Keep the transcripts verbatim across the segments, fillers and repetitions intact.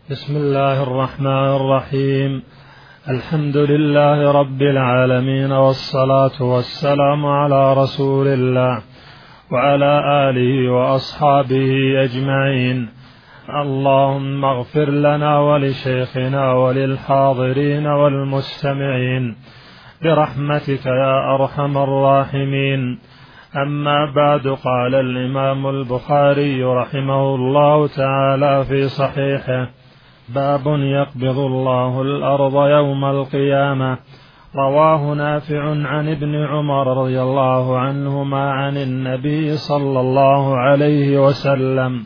بسم الله الرحمن الرحيم. الحمد لله رب العالمين، والصلاة والسلام على رسول الله وعلى آله وأصحابه أجمعين. اللهم اغفر لنا ولشيخنا وللحاضرين والمستمعين برحمتك يا أرحم الراحمين. أما بعد، قال الإمام البخاري رحمه الله تعالى في صحيحه: باب يقبض الله الأرض يوم القيامة. رواه نافع عن ابن عمر رضي الله عنهما عن النبي صلى الله عليه وسلم.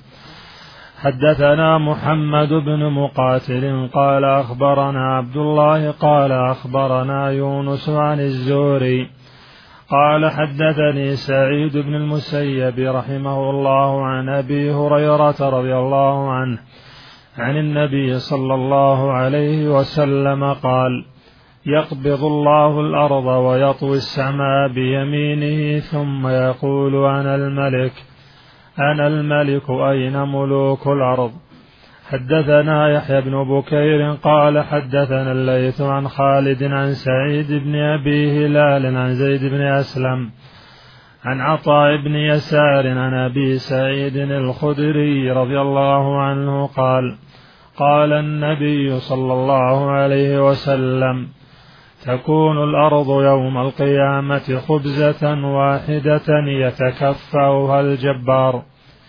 حدثنا محمد بن مقاتل قال أخبرنا عبد الله قال أخبرنا يونس عن الزهري قال حدثني سعيد بن المسيب رحمه الله عن أبي هريرة رضي الله عنه عن النبي صلى الله عليه وسلم قال: يقبض الله الأرض ويطوي السماء بيمينه ثم يقول: أنا الملك أنا الملك أين ملوك الأرض؟ حدثنا يحيى بن بكير قال حدثنا الليث عن خالد عن سعيد بن أبي هلال عن زيد بن أسلم عن عطاء بن يسار عن أبي سعيد الخدري رضي الله عنه قال: قال النبي صلى الله عليه وسلم: تكون الأرض يوم القيامة خبزة واحدة يتكفأها الجبار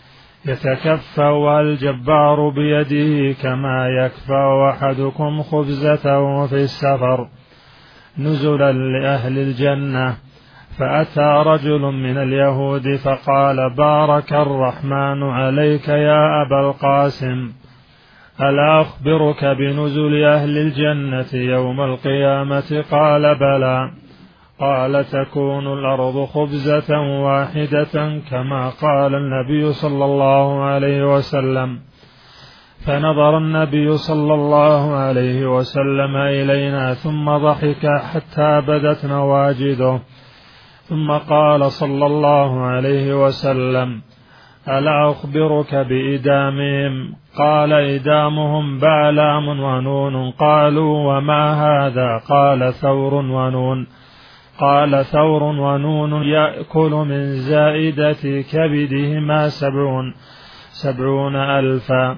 يتكفأها الجبار بيده كما يكفأ أحدكم خبزته في السفر نزلا لأهل الجنة. فأتى رجل من اليهود فقال: بارك الرحمن عليك يا أبا القاسم، ألا أخبرك بنزل أهل الجنة يوم القيامة؟ قال: بلى. قال: تكون الأرض خبزة واحدة كما قال النبي صلى الله عليه وسلم. فنظر النبي صلى الله عليه وسلم إلينا ثم ضحك حتى بدت نواجذه، ثم قال صلى الله عليه وسلم: ألا أخبرك بإدامهم؟ قال: إدامهم بعلام ونون. قالوا: وما هذا؟ قال: ثور ونون. قال: ثور ونون يأكل من زائدة كبدهما سبعون سبعون ألفا.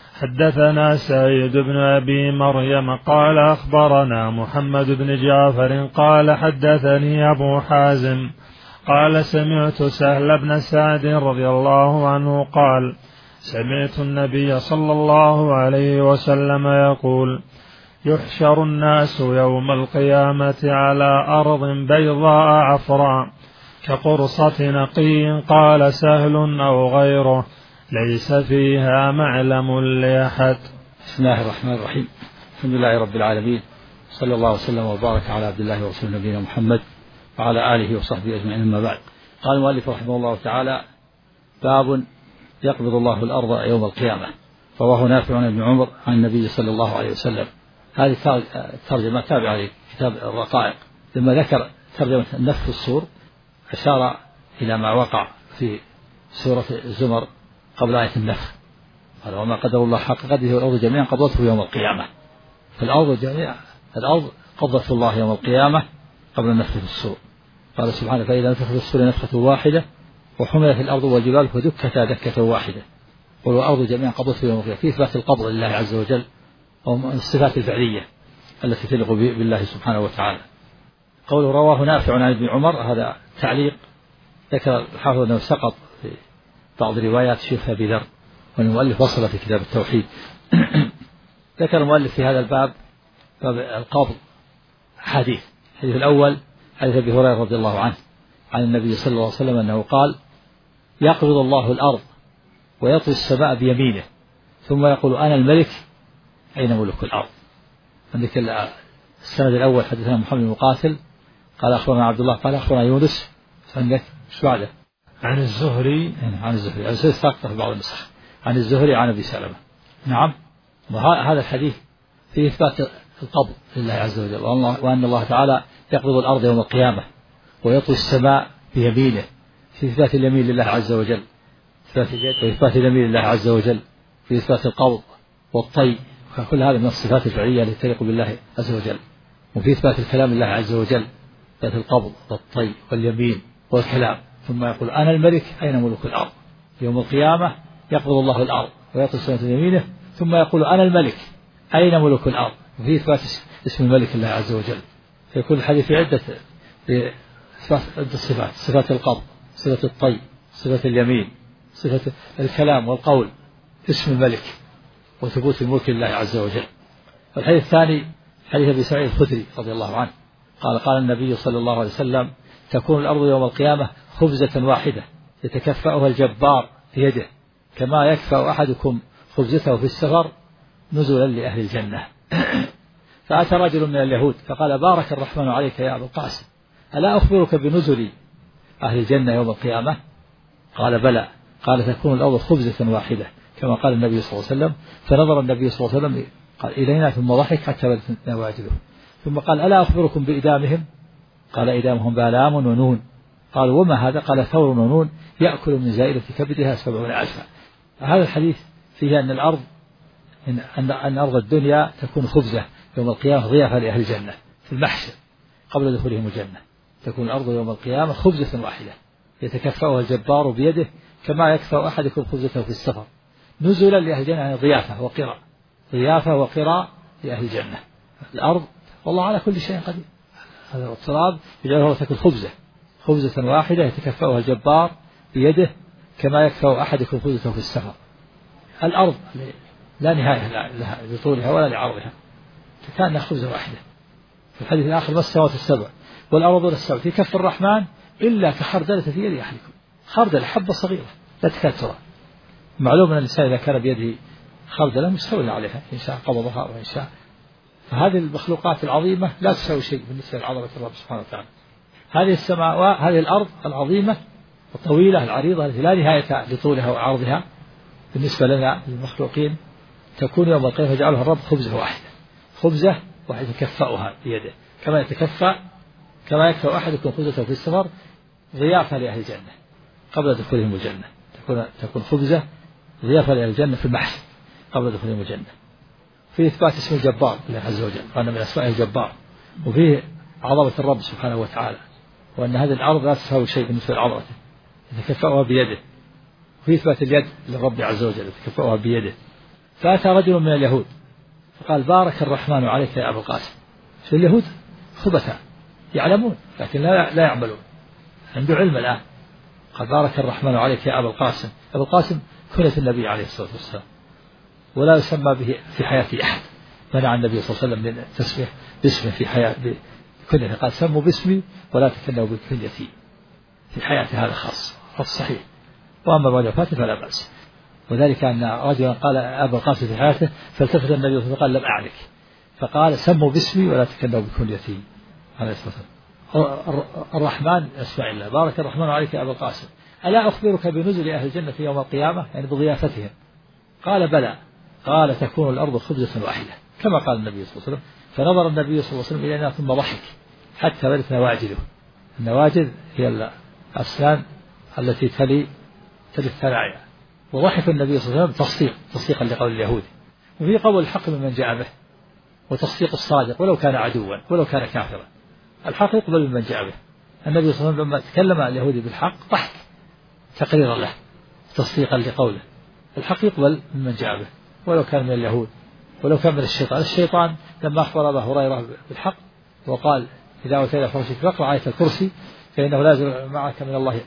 حدثنا سعيد بن أبي مريم قال أخبرنا محمد بن جعفر قال حدثني أبو حازم قال: سمعت سهل بن سعد رضي الله عنه قال: سمعت النبي صلى الله عليه وسلم يقول: يحشر الناس يوم القيامة على أرض بيضاء عفراء كقرصة نقي. قال سهل أو غيره: ليس فيها معلم لأحد. بسم الله الرحمن الرحيم. الحمد لله رب العالمين، صلى الله وسلم وبارك على عبد الله ورسوله نبينا محمد وعلى آله وصحبه أجمعين. أما بعد، قال المؤلف رحمه الله تعالى: باب يقبض الله الأرض يوم القيامة. رواه نافع عن ابن عمر عن النبي صلى الله عليه وسلم. هذه ترجمة تابعة لكتاب الرقائق. لما ذكر ترجمة النفخ في الصور أشار إلى ما وقع في سورة الزمر قبل آية النفخ. قال: وما قدر الله حق قدره والأرض جميعا قبضته يوم القيامة. فالأرض جميعا الأرض قبضته الله يوم القيامة قبل النفخ في الصور. قال سبحانه: فإذا نفخ في الصور نفخة واحدة وحملت الأرض والجبال فدكتا دكة واحدة. والأرض جميعا قبضته يوم القيامة، في إثبات القبض لله عز وجل ومن الصفات الفعلية التي تليق بالله سبحانه وتعالى. قوله رواه نافع عن ابن عمر، هذا تعليق ذكر الحافظ أنه سقط في بعض روايات شيخ أبي ذر، والمؤلف وصل في كتاب التوحيد. ذكر المؤلف في هذا الباب باب القبض حديث. الحديث الأول حديث أبي هريرة رضي الله عنه عن النبي صلى الله عليه وسلم أنه قال: يقبض الله الأرض ويطوي السماء بيمينه ثم يقول: أنا الملك أين ملوك الأرض؟ عندك السند الأول حدثنا محمد بن مقاتل قال أخبرنا عبد الله قال أخبرنا يونس. عندك شو بعده؟ عن الزهري عن الزهري عن الزهري في بعض النسخ عن الزهري عن أبي سلمة. نعم. وهذا الحديث فيه إثبات القبض لله عز وجل، وأن الله تعالى يقبض الأرض يوم القيامة ويطوي السماء بيمينه، في إثبات اليمين لله عز وجل، وإثبات اليمين لله عز وجل، في إثبات القبض والطي كل هذا من الصفات الفعلية التي تليق بالله عز وجل. وفي إثبات الكلام لله عز وجل، ذات القبض والطي واليمين والكلام. ثم يقول أنا الملك أين ملوك الأرض. يوم القيامة يقبض الله الأرض ويطوي سنة يمينه ثم يقول أنا الملك أين ملوك الأرض. وفي إثبات اسم الملك الله عز وجل. فيكون الحديث في عدة في عدة صفات: صفة القبض، صفة الطي، صفة اليمين، صفة الكلام والقول، اسم الملك، وثبوت الملك لله عز وجل. والحديث الثاني حديث أبي سعيد الخدري رضي الله عنه قال قال النبي صلى الله عليه وسلم: تكون الأرض يوم القيامة خبزة واحدة يتكفأها الجبار في يده كما يكفأ أحدكم خبزته في السفر نزلا لأهل الجنة. فأتى رجل من اليهود فقال: بارك الرحمن عليك يا أبا القاسم، ألا أخبرك بنزل أهل الجنة يوم القيامة؟ قال: بلى. قال: تكون الأرض خبزة واحدة كما قال النبي صلى الله عليه وسلم. فنظر النبي صلى الله عليه وسلم قال إلينا ثم ضحك حتى بدت نواجذه، ثم قال: ألا أخبركم بإدامهم؟ قال: إدامهم بالام ونون. قال: وما هذا؟ قال: ثور ونون يأكل من زائلة كبدها سبعون ألفا. هذا الحديث فيه أن الأرض أن أن أرض الدنيا تكون خبزة يوم القيامة ضيافة لأهل الجنة في المحشر قبل دخولهم الجنة. تكون الأرض يوم القيامة خبزة واحدة يتكفأها الجبار بيده كما يكفأ أحدكم خبزته في السفر نزلا لأهل الجنة، يعني ضيافة وقراء، ضيافة وقراء لأهل الجنة. الأرض والله على كل شيء قدير. هذا التراب يجعلها تكون خبزة خبزة واحدة يتكفأها الجبار بيده كما يكفأ أحدكم خبزته في السفر. الأرض لا نهاية لها لطولها ولا لعرضها، كأنها خبزة واحدة. في الحديث الآخر: ما السماوات السبع والأرض ولا السبع في كف الرحمن إلا كخردلة في يد أحدكم. خردلة حبة صغيرة لا تكاد ترى. معلوم أن الإنسان إذا كان بيده خردلة مستولى عليها، إن شاء قبضها وإن شاء. فهذه المخلوقات العظيمة لا تساوي شيء بالنسبة لعظمة الله سبحانه وتعالى. هذه السماوات، هذه الأرض العظيمة الطويلة العريضة التي لا نهاية لطولها وعرضها بالنسبة لنا المخلوقين، تكون يوم القيامة يجعلها الرب خبزة واحدة خبزة واحدة يتكفأها بيده كما يتكفأ كما يكفأ أحدكم خبزته في السفر ضيافة لأهل الجنة قبل دخولهم الجنة. تكون تكون خبزة ضيافة لأهل الجنة في المحشر قبل دخولهم الجنة. في إثبات اسم الجبار لله عز وجل وأن من أسماء الجبار، وفيه عظمة الرب سبحانه وتعالى، وأن هذه الأرض لا تساوي شيء بالنسبة لعظمته يتكفأها بيده. وفي إثبات اليد للرب عز وجل يتكفأها بيده. فأتى رجل من اليهود فقال: بارك الرحمن عليك يا أبا القاسم. في اليهود خبثاء يعلمون لكن لا لا يعملون، عنده علم الآن. قال: بارك الرحمن عليك يا أبا القاسم. أبو القاسم كنية النبي عليه الصلاة والسلام، ولا يسمى به في حياة أحد. منع النبي صلى الله عليه وسلم من التسمية باسمه في حياة كنية. قال: سموا باسمي ولا تكنوا بكنيتي. في حياة هذا خاص خاص صحيح. وأما بعد وفاته فلا بأس. وذلك أن رجلا قال أبا القاسم في حياته فالتفت النبي صلى الله عليه وسلم قال: لم أعرف. فقال: سموا باسمي ولا تكنوا بكنيتي عليه الصلاة والسلام. الرحمن أسماء الله. بارك الرحمن عليك يا أبا القاسم، ألا أخبرك بنزل أهل الجنة يوم القيامة، يعني بضيافتهم؟ قال: بلى. قال: تكون الأرض خبزة واحدة كما قال النبي صلى الله عليه وسلم. فنظر النبي صلى الله عليه وسلم إلينا ثم ضحك حتى بدت نواجذه. النواجذ هي الأسنان التي تلي تلي الثنايا. وضحك النبي صلى الله عليه وسلم تصديق تصديقا لقول اليهود، وفي قول الحق ممن جاء به، وتصديق الصادق ولو كان عدوا ولو كان كافرا. الحق يقبل ممن جاء به. النبي صلى الله عليه وسلم لما تكلم اليهودي بالحق ضحك تقريرا له تصديقا لقوله. الحق يقبل ممن جاء به ولو كان من اليهود ولو كان من الشيطان. الشيطان لما أخبر أبا هريرة بالحق وقال: إذا أتينا فرشك فاقرأ آية الكرسي فإنه لا يزال معك من الله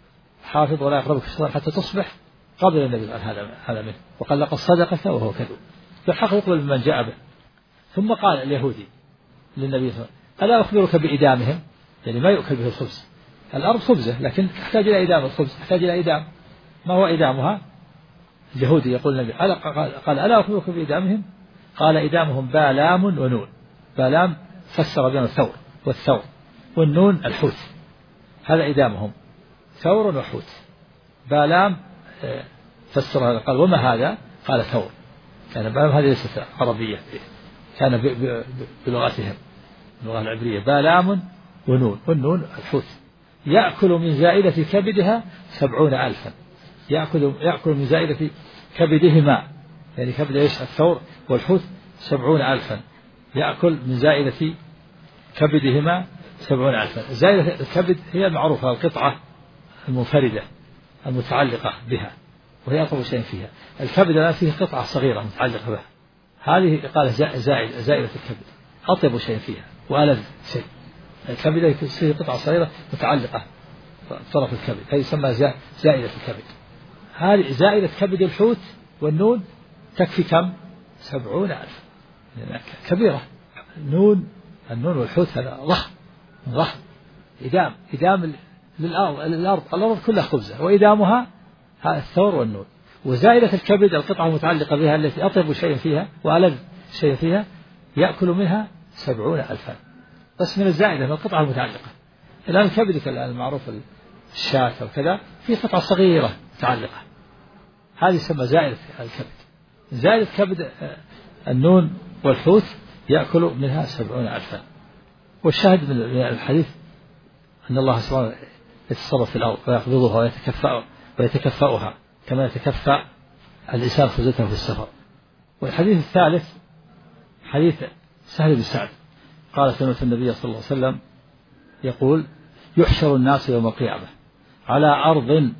حافظ ولا يقربك الشيطان حتى تصبح، قبل النبي هذا هذا منه وقال: لقد صدقك وهو كذب. فالحق يقبل ممن جاء به. ثم قال اليهودي للنبي صلى الله عليه وسلم: ألا أخبرك بإدامهم؟ يعني ما يؤكل به الخبز. الأرض خبزة لكن تحتاج إلى إدام الخبز، تحتاج إلى إدام. ما هو إدامها؟ اليهودي يقول النبي قال: ألا أخبرك بإدامهم؟ قال: إدامهم بالام ونون. بالام فسر بين الثور والثور، والنون الحوت. هذا إدامهم، ثور وحوت. بالام فسر هذا قال: وما هذا؟ قال: ثور. كان بالام هذه ليست عربية، كان بلغتهم اللغة العبرية. بالام ونون، والنون الحوت. يأكل من زائدة كبدها سبعون ألفا. يأكل يأكل من زائدة كبدهما، يعني كبد ايش؟ الثور والحوت سبعون ألفا، يأكل من زائدة كبدهما سبعون ألفا. زائدة الكبد هي المعروفة القطعة المنفردة المتعلقة بها، وهي أطول شيء فيها. الكبد الآن فيه قطعة صغيرة متعلقة بها، هذه قال زائد زائدة الكبد، أطيب شيء فيها وألذ شيء. الكبد فيه قطعة صغيرة متعلقة طرف الكبد، هذه يسمى زائدة الكبد. هذه زائدة كبد الحوت والنون تكفي كم؟ سبعون ألف، كبيرة. النون النون والحوت هذا ضخم ضخم، إدام إدام للأرض الأرض الأرض كلها خبزة، وإدامها هذا الثور والنون. وزائدة الكبد القطعة المتعلقة بها التي أطيب شيء فيها وألذ شيء فيها يأكل منها سبعون ألفا، بس من الزائدة من القطعة المتعلقة. الآن الكبد الآن المعروف الشاة وكذا في قطعة صغيرة متعلقة، هذه يسمى زائدة الكبد. زائدة كبد النون والحوت يأكل منها سبعون ألفا. والشاهد من الحديث أن الله سبحانه يتصرف في الأرض ويقبضها ويتكفأ ويتكفأها كما يتكفأ الإنسان خبزته في السفر. والحديث الثالث حديث سهل بن سعد قال سمعت النبي صلى الله عليه وسلم يقول: يحشر الناس يوم القيامة على أرض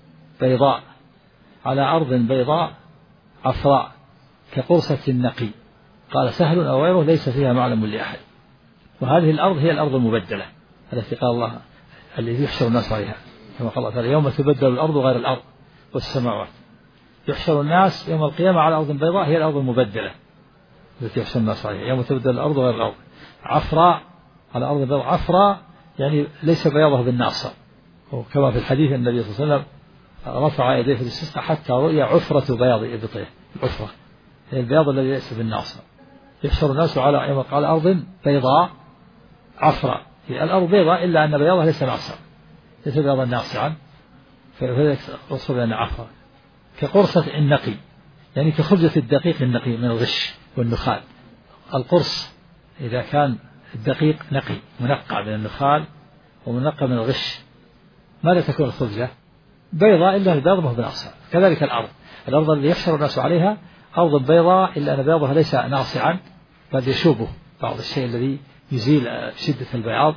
بيضاء على أرض بيضاء عفراء كقرصة النقي. قال سهل أو غيره ليس فيها معلم لأحد. وهذه الأرض هي الأرض المبدلة التي قال الله الذي يحشر الناس عليها، كما قال الله تعالى: يوم تبدل الأرض غير الأرض والسماوات. يحشر الناس يوم القيامة على أرض بيضاء هي الأرض المبدلة التي يحشر الناس عليها، يوم تبدل الأرض غير الأرض. عفراء على أرض بيضاء، عفراء يعني ليس بياضها بالناصة، وكما في الحديث النبي صلى الله عليه وسلم رفع يديه في الاستسقاء حتى رؤي عفرة بياض إبطيه، العفرة هي البياض الذي ليس بالناصة. يحشر الناس على يوم قال أرض بيضاء عفراء، هي الأرض بيضاء إلا أن بياضها ليس ناصعا، ليس بياضا ناصعا، فلذلك وصف بأن عفراء كقرصة النقي، يعني كخبزة الدقيق النقي من الغش والنخال. القرص إذا كان الدقيق نقي منقع من النخال ومنقع من الغش، ماذا تكون الخبزة؟ بيضاء إلا البياض ما هو بناصع. كذلك الأرض الأرض التي يحشر الناس عليها أرض بيضاء إلا أن بياضها ليس ناصعا بل يشوبه بعض الشيء الذي يزيل شدة البياض،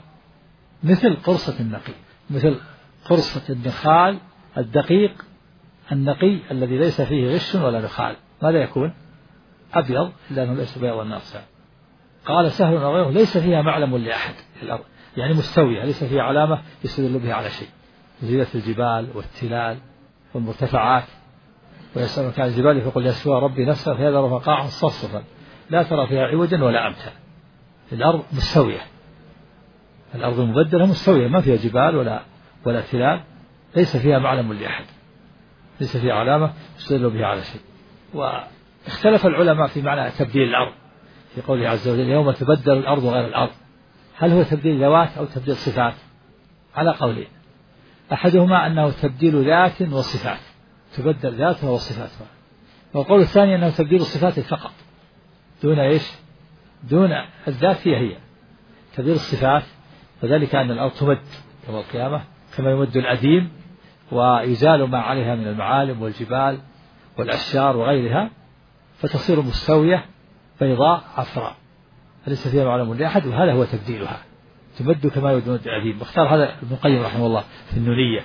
مثل قرصة النقي، مثل قرصة النخال الدقيق النقي الذي ليس فيه غش ولا نخال، ماذا يكون؟ أبيض إلا أنه ليس بياضا ناصعا. قال سهل أو غيره ليس فيها معلم لأحد في الأرض، يعني مستوية ليس فيها علامة يستدل بها على شيء. زينة الجبال والتلال والمرتفعات، ويسألك عن الجبال فقل يسوى ربي نفسها فيذرها قاعا صفصفا لا ترى فيها عوجا ولا أمتا. الأرض مستوية، الأرض المبدلة مستوية ما فيها جبال ولا ولا تلال، ليس فيها معلم لأحد، ليس فيها علامة يستدل بها على شيء. واختلف العلماء في معنى تبديل الأرض في قوله عز وجل: يوم تبدل الأرض غير الأرض، هل هو تبديل ذوات أو تبديل صفات؟ على قولين، أحدهما أنه تبديل ذات وصفات، تبدل ذاتها وصفاتها، والقول الثاني أنه تبديل الصفات فقط دون إيش؟ دون الذات هي هي. تبديل الصفات وذلك أن الأرض تمد يوم القيامة كما يمد الأديم ويزال ما عليها من المعالم والجبال والأشجار وغيرها، فتصير مستوية بيضاء عفراء ليس فيها معلم لأحد، وهذا هو تبديلها، تمد كما يمد الأديم. واختار هذا ابن القيم رحمه الله في النونية،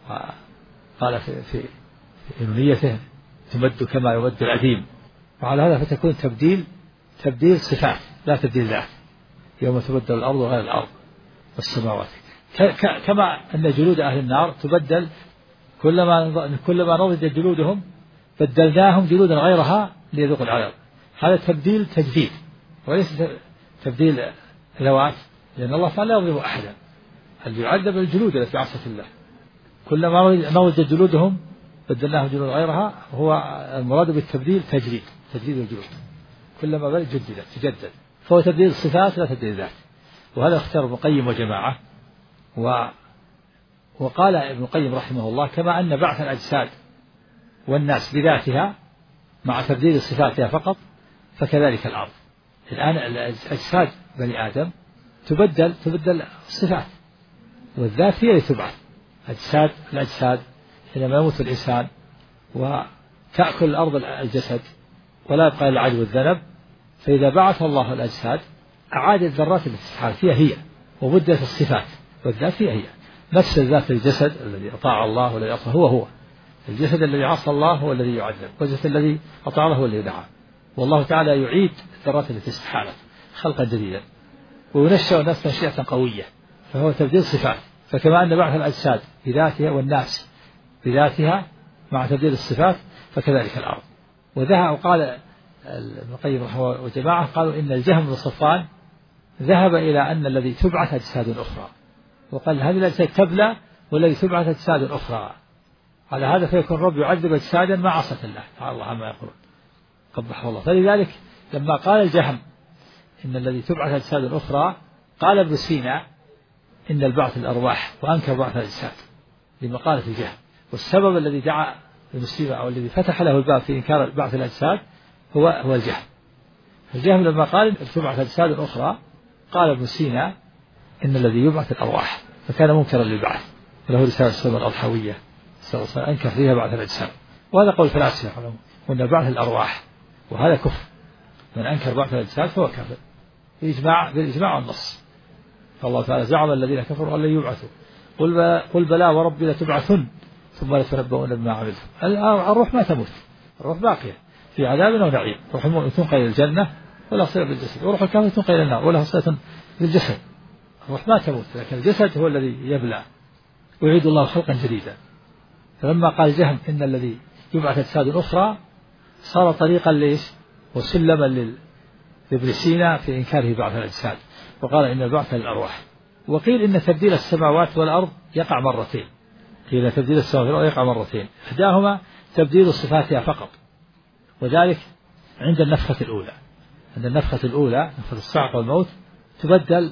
قال في, في, في نونيته تمد كما يمد الأديم، وعلى هذا فتكون تبديل تبديل صفات لا تبديل ذات. يوم تبدل الأرض غير الأرض والسماوات، كما أن جلود أهل النار تبدل كلما كلما نضجت جلودهم بدلناهم جلودا غيرها ليذوقوا العذاب. هذا تبديل تجديد وليس تبديل ذوات، لأن الله تعالى لا يظلم أحدا، اللي يعذب الجلود التي عصت الله، كلما نضجت جلودهم بدلناهم جلود غيرها، هو المراد بالتبديل تجديد تجديد الجلود، كلما بدل جددت تجدد، فهو تبديل الصفات لا تبديل الذات. وهذا اختار ابن القيم وجماعة. و وقال ابن القيم رحمه الله: كما أن بعث الأجساد والناس بذاتها مع تبديل الصفات فقط، فكذلك الأرض. الآن الأجساد بني آدم تبدل تبدل الصفات، والذات هي اللي تبعث. أجساد الأجساد حينما يموت الإنسان وتأكل الأرض الجسد ولا يبقى إلا العجب والذنب، فإذا بعث الله الأجساد أعاد الذرات التي استحالت فيها هي، وبدلت الصفات والذات هي هي، نفس ذات الجسد الذي أطاع الله والذي عصى هو هو، الجسد الذي عصى الله هو الذي يعذب، والجسد الذي أطاع الله هو الذي يدعى. والله تعالى يعيد الذرات التي استحالت خلقا جديدا، وينشأ الناس تنشئة قوية، فهو تبديل صفات. فكما أن بعث الأجساد بذاتها والناس بذاتها مع تبديل الصفات، فكذلك الأرض. وذهب وقال ابن القيم رحمه الله وجماعة قالوا إن الجهم بن صفوان ذهب إلى أن الذي تبعث أجساد أخرى، وقال هذه الأجساد تبلى والذي تبعث أجساد أخرى. على هذا فيكون الرب يعذب أجسادا ما عصت الله تعالى الله عما يقولون قبحه الله. فلذلك لما قال الجهم إن الذي تبعث أجساد أخرى، قال ابن سينا إن البعث الأرواح، وأنكر بعث الأجساد لما قالت الجهم. والسبب الذي دعا المسلم أو الذي فتح له الباب في إنكار بعث الأجساد هو هو الجهم. الجهم لما قال تبعث أجساد أخرى، قال ابن سينا إن الذي يبعث الأرواح، فكان منكرا للبعث، وله رسالة السنة الأضحوية أنكر فيها بعث الأجساد. وهذا قول الفلاسفة وأن بعث الأرواح، وهذا كفر. من أنكر بعث الأجساد فهو كافر بالإجماع بالإجماع والنص. فالله تعالى زعم الذين كفروا أن لن يبعثوا، قل قل بلى وربي لتبعثن ثم لتنبؤون بما عملتم. الروح ما تموت، الروح باقية في عذاب ونعيم. روح المؤمن تنقل إلى الجنة ولا صلة بالجسد، وروح الكافر تنقل إلى النار ولا صلة بالجسد. الروح ما تموت، لكن الجسد هو الذي يبلى، ويعيد الله خلقا جديدا. فلما قال جهم إن الذي يبعث أجساد أخرى، صار طريقا ليش وسلما لابن سينا في إنكاره بعث الأجساد، وقال إن البعث للأرواح. وقيل إن تبديل السماوات والأرض يقع مرتين، قيل تبديل السماوات والأرض يقع مرتين، إحداهما تبديل صفاتها فقط، وذلك عند النفخة الأولى. عند النفخة الأولى نفخة الصعق والموت تبدل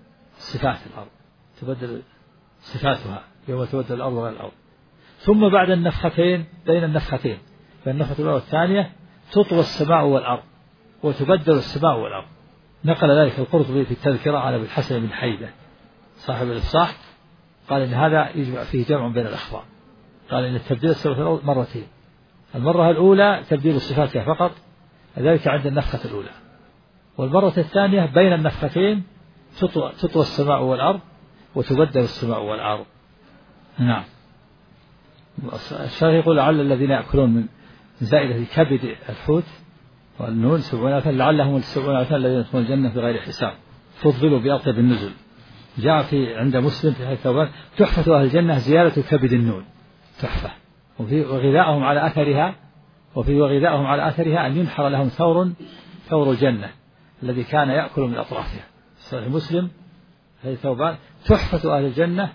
صفات الأرض، تبدل صفاتها يوم تبدل الأرض غير الأرض. ثم بعد النفختين بين النفختين فالنفخة الأولى والثانية تطوى السماء والأرض وتبدل السماء والأرض. نقل ذلك القرطبي في التذكرة عن أبي الحسن بن حيدة صاحب الإفصاح، قال إن هذا يجمع فيه جمع بين الأخبار. قال إن التبديل السماء والأرض مرتين، المرة الأولى تبديل صفاتها فقط، ذلك عند النفخة الأولى، والمرة الثانية بين النفختين تطوى, تطوى السماء والأرض وتبدل السماء والأرض. نعم. الشيخ يقول لعل الذين يأكلون من زائدة كبد الحوت والنون سبعون ألفا لعلهم السبعون ألفا الذين يدخلون الجنة بغير حساب فضلوا بأطيب النزل. جاء في عند مسلم في حديث ثوبان تحفة أهل الجنة زيادة كبد النون تحفة، وفي وغذاءهم على أثرها وفي وغذاءهم على أثرها أن ينحر لهم ثور ثور الجنة الذي كان يأكل من أطرافها. صحيح مسلم في ثوبان تحفة أهل الجنة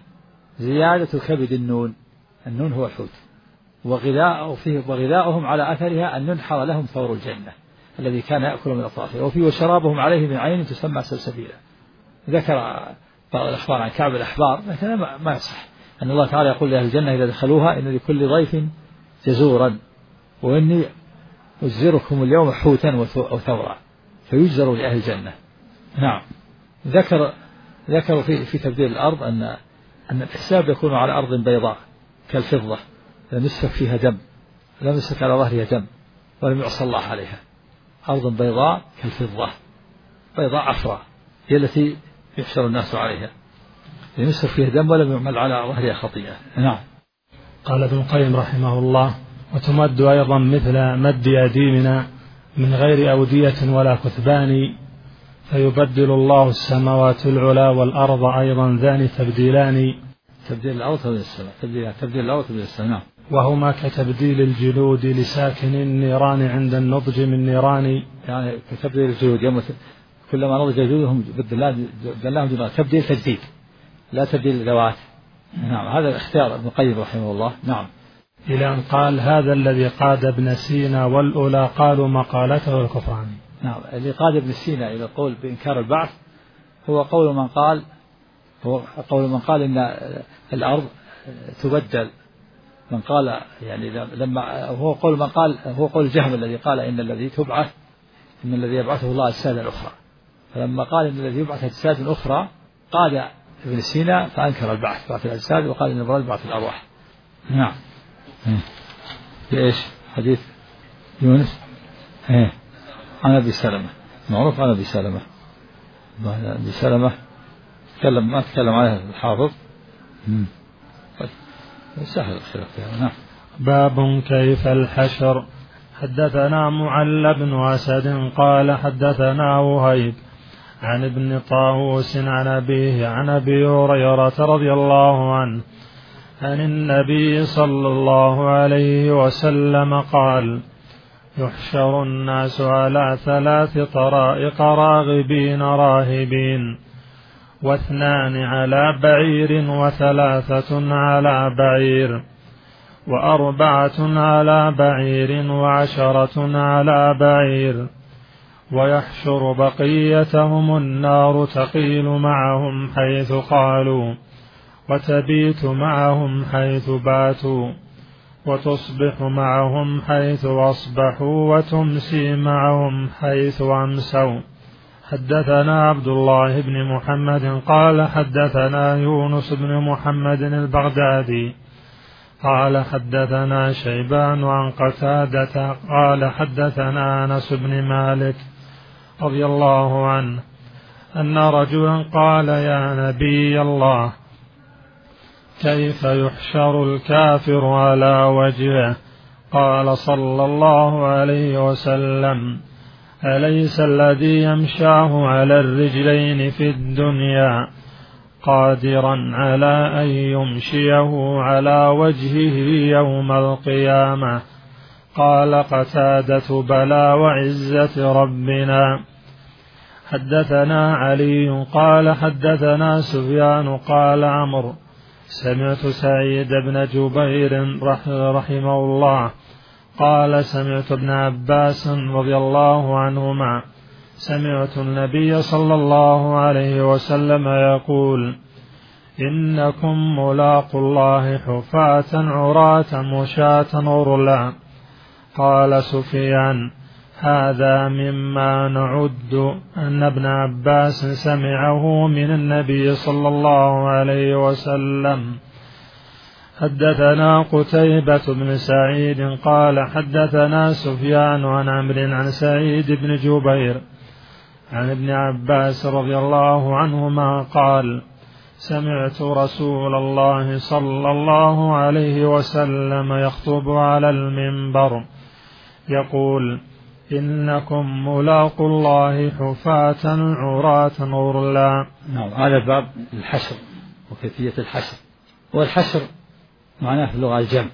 زيادة كبد النون، النون هو الحوت، وغذاء فيه وغذاؤهم على أثرها أن ينحر لهم ثور الجنة الذي كان يأكل من أطرافها، وفي وشرابهم عليه من عين تسمى سلسبيلا. ذكر بعض الأخبار عن كعب الأحبار لكن ما يصح أن الله تعالى يقول لأهل الجنة إذا دخلوها إن لكل ضيف جزورا وإني أجزركم اليوم حوتا أو ثورا فيجزروا لأهل الجنة. نعم. ذكر ذكروا في في تبديل الأرض أن أن الحساب يكون على أرض بيضاء كالفضة لم يسفك فيها دم، لم يسفك على ظهرها دم ولم يعصى الله عليها، أرض بيضاء كالفضة بيضاء عفراء هي التي يحشر الناس عليها، لم يسفك فيها دم ولم يعمل على ظهرها خطيئة. نعم. قال ابن القيم رحمه الله: وتمد أيضا مثل مد أديمنا من غير أودية ولا كثبان، فيبدل الله السماوات العلا والأرض أيضا ذان تبديلان. تبديل الأرض تبديل السماء، تبديل تبديل الأرض تبديل السماء. وهما كتبديل الجلود لساكن النيران عند النضج من نيران. يعني كتبديل الجلود يوم كلما نضج جلودهم بدلناهم جلودا، تبديل تجديد لا تبديل ذوات. نعم. هذا اختيار ابن القيم رحمه الله. نعم. إلى أن قال: هذا الذي قاد ابن سينا والأولى قالوا مقالته الكفران. نعم. اللي قاد ابن سينا إلى القول بإنكار البعث هو قول من قال هو قول من قال إن الأرض تبدل، من قال يعني لما هو قول من قال هو قول الجهم الذي قال إن الذي تبعث إن الذي يبعثه الله أجسادا أخرى، فلما قال إن الذي يبعث أجسادا أخرى قاد ابن سينا فأنكر البعث بعث الأجساد وقال إن المراد بعث الأرواح. نعم. في إيش حديث يونس إيه عن أبي سلمة معروف عن أبي سلمة. أبي سلمة تكلم ما تكلم عليه الحافظ. سهل الخلاف يعني. نعم. باب كيف الحشر. حدثنا معل بن أسد قال حدثنا وهيب عن ابن طاووس عن أبيه عن أبي هريرة رضي الله عنه عن النبي صلى الله عليه وسلم قال: يحشر الناس على ثلاث طرائق راغبين راهبين، واثنان على بعير، وثلاثة على بعير، وأربعة على بعير، وعشرة على بعير، ويحشر بقيتهم النار تقيل معهم حيث قالوا، وتبيت معهم حيث باتوا، وتصبح معهم حيث أصبحوا، وتمسي معهم حيث أمسوا. حدثنا عبد الله بن محمد قال حدثنا يونس بن محمد البغدادي قال حدثنا شيبان عن قتادة قال حدثنا أنس بن مالك رضي الله عنه أن رجلا قال: يا نبي الله، كيف يحشر الكافر على وجهه؟ قال صلى الله عليه وسلم: أليس الذي يمشاه على الرجلين في الدنيا قادرا على أن يمشيه على وجهه يوم القيامة؟ قال قتادة: بلى وعزة ربنا. حدثنا علي قال حدثنا سفيان قال عمرو: سمعت سعيد بن جبير رحمه الله قال: سمعت ابن عباس رضي الله عنهما سمعت النبي صلى الله عليه وسلم يقول: إنكم ملاقوا الله حفاة عراة مشاة غرلا. قال سفيان: هذا مما نعد أن ابن عباس سمعه من النبي صلى الله عليه وسلم. حدثنا قتيبة بن سعيد قال حدثنا سفيان عن عمرو عن سعيد بن جبير عن ابن عباس رضي الله عنهما قال: سمعت رسول الله صلى الله عليه وسلم يخطب على المنبر يقول: إنكم ملاقوا الله حفاة عراة غرلا. نعم. هذا باب الحشر وكيفية الحشر. والحشر معناه في اللغة الجمع،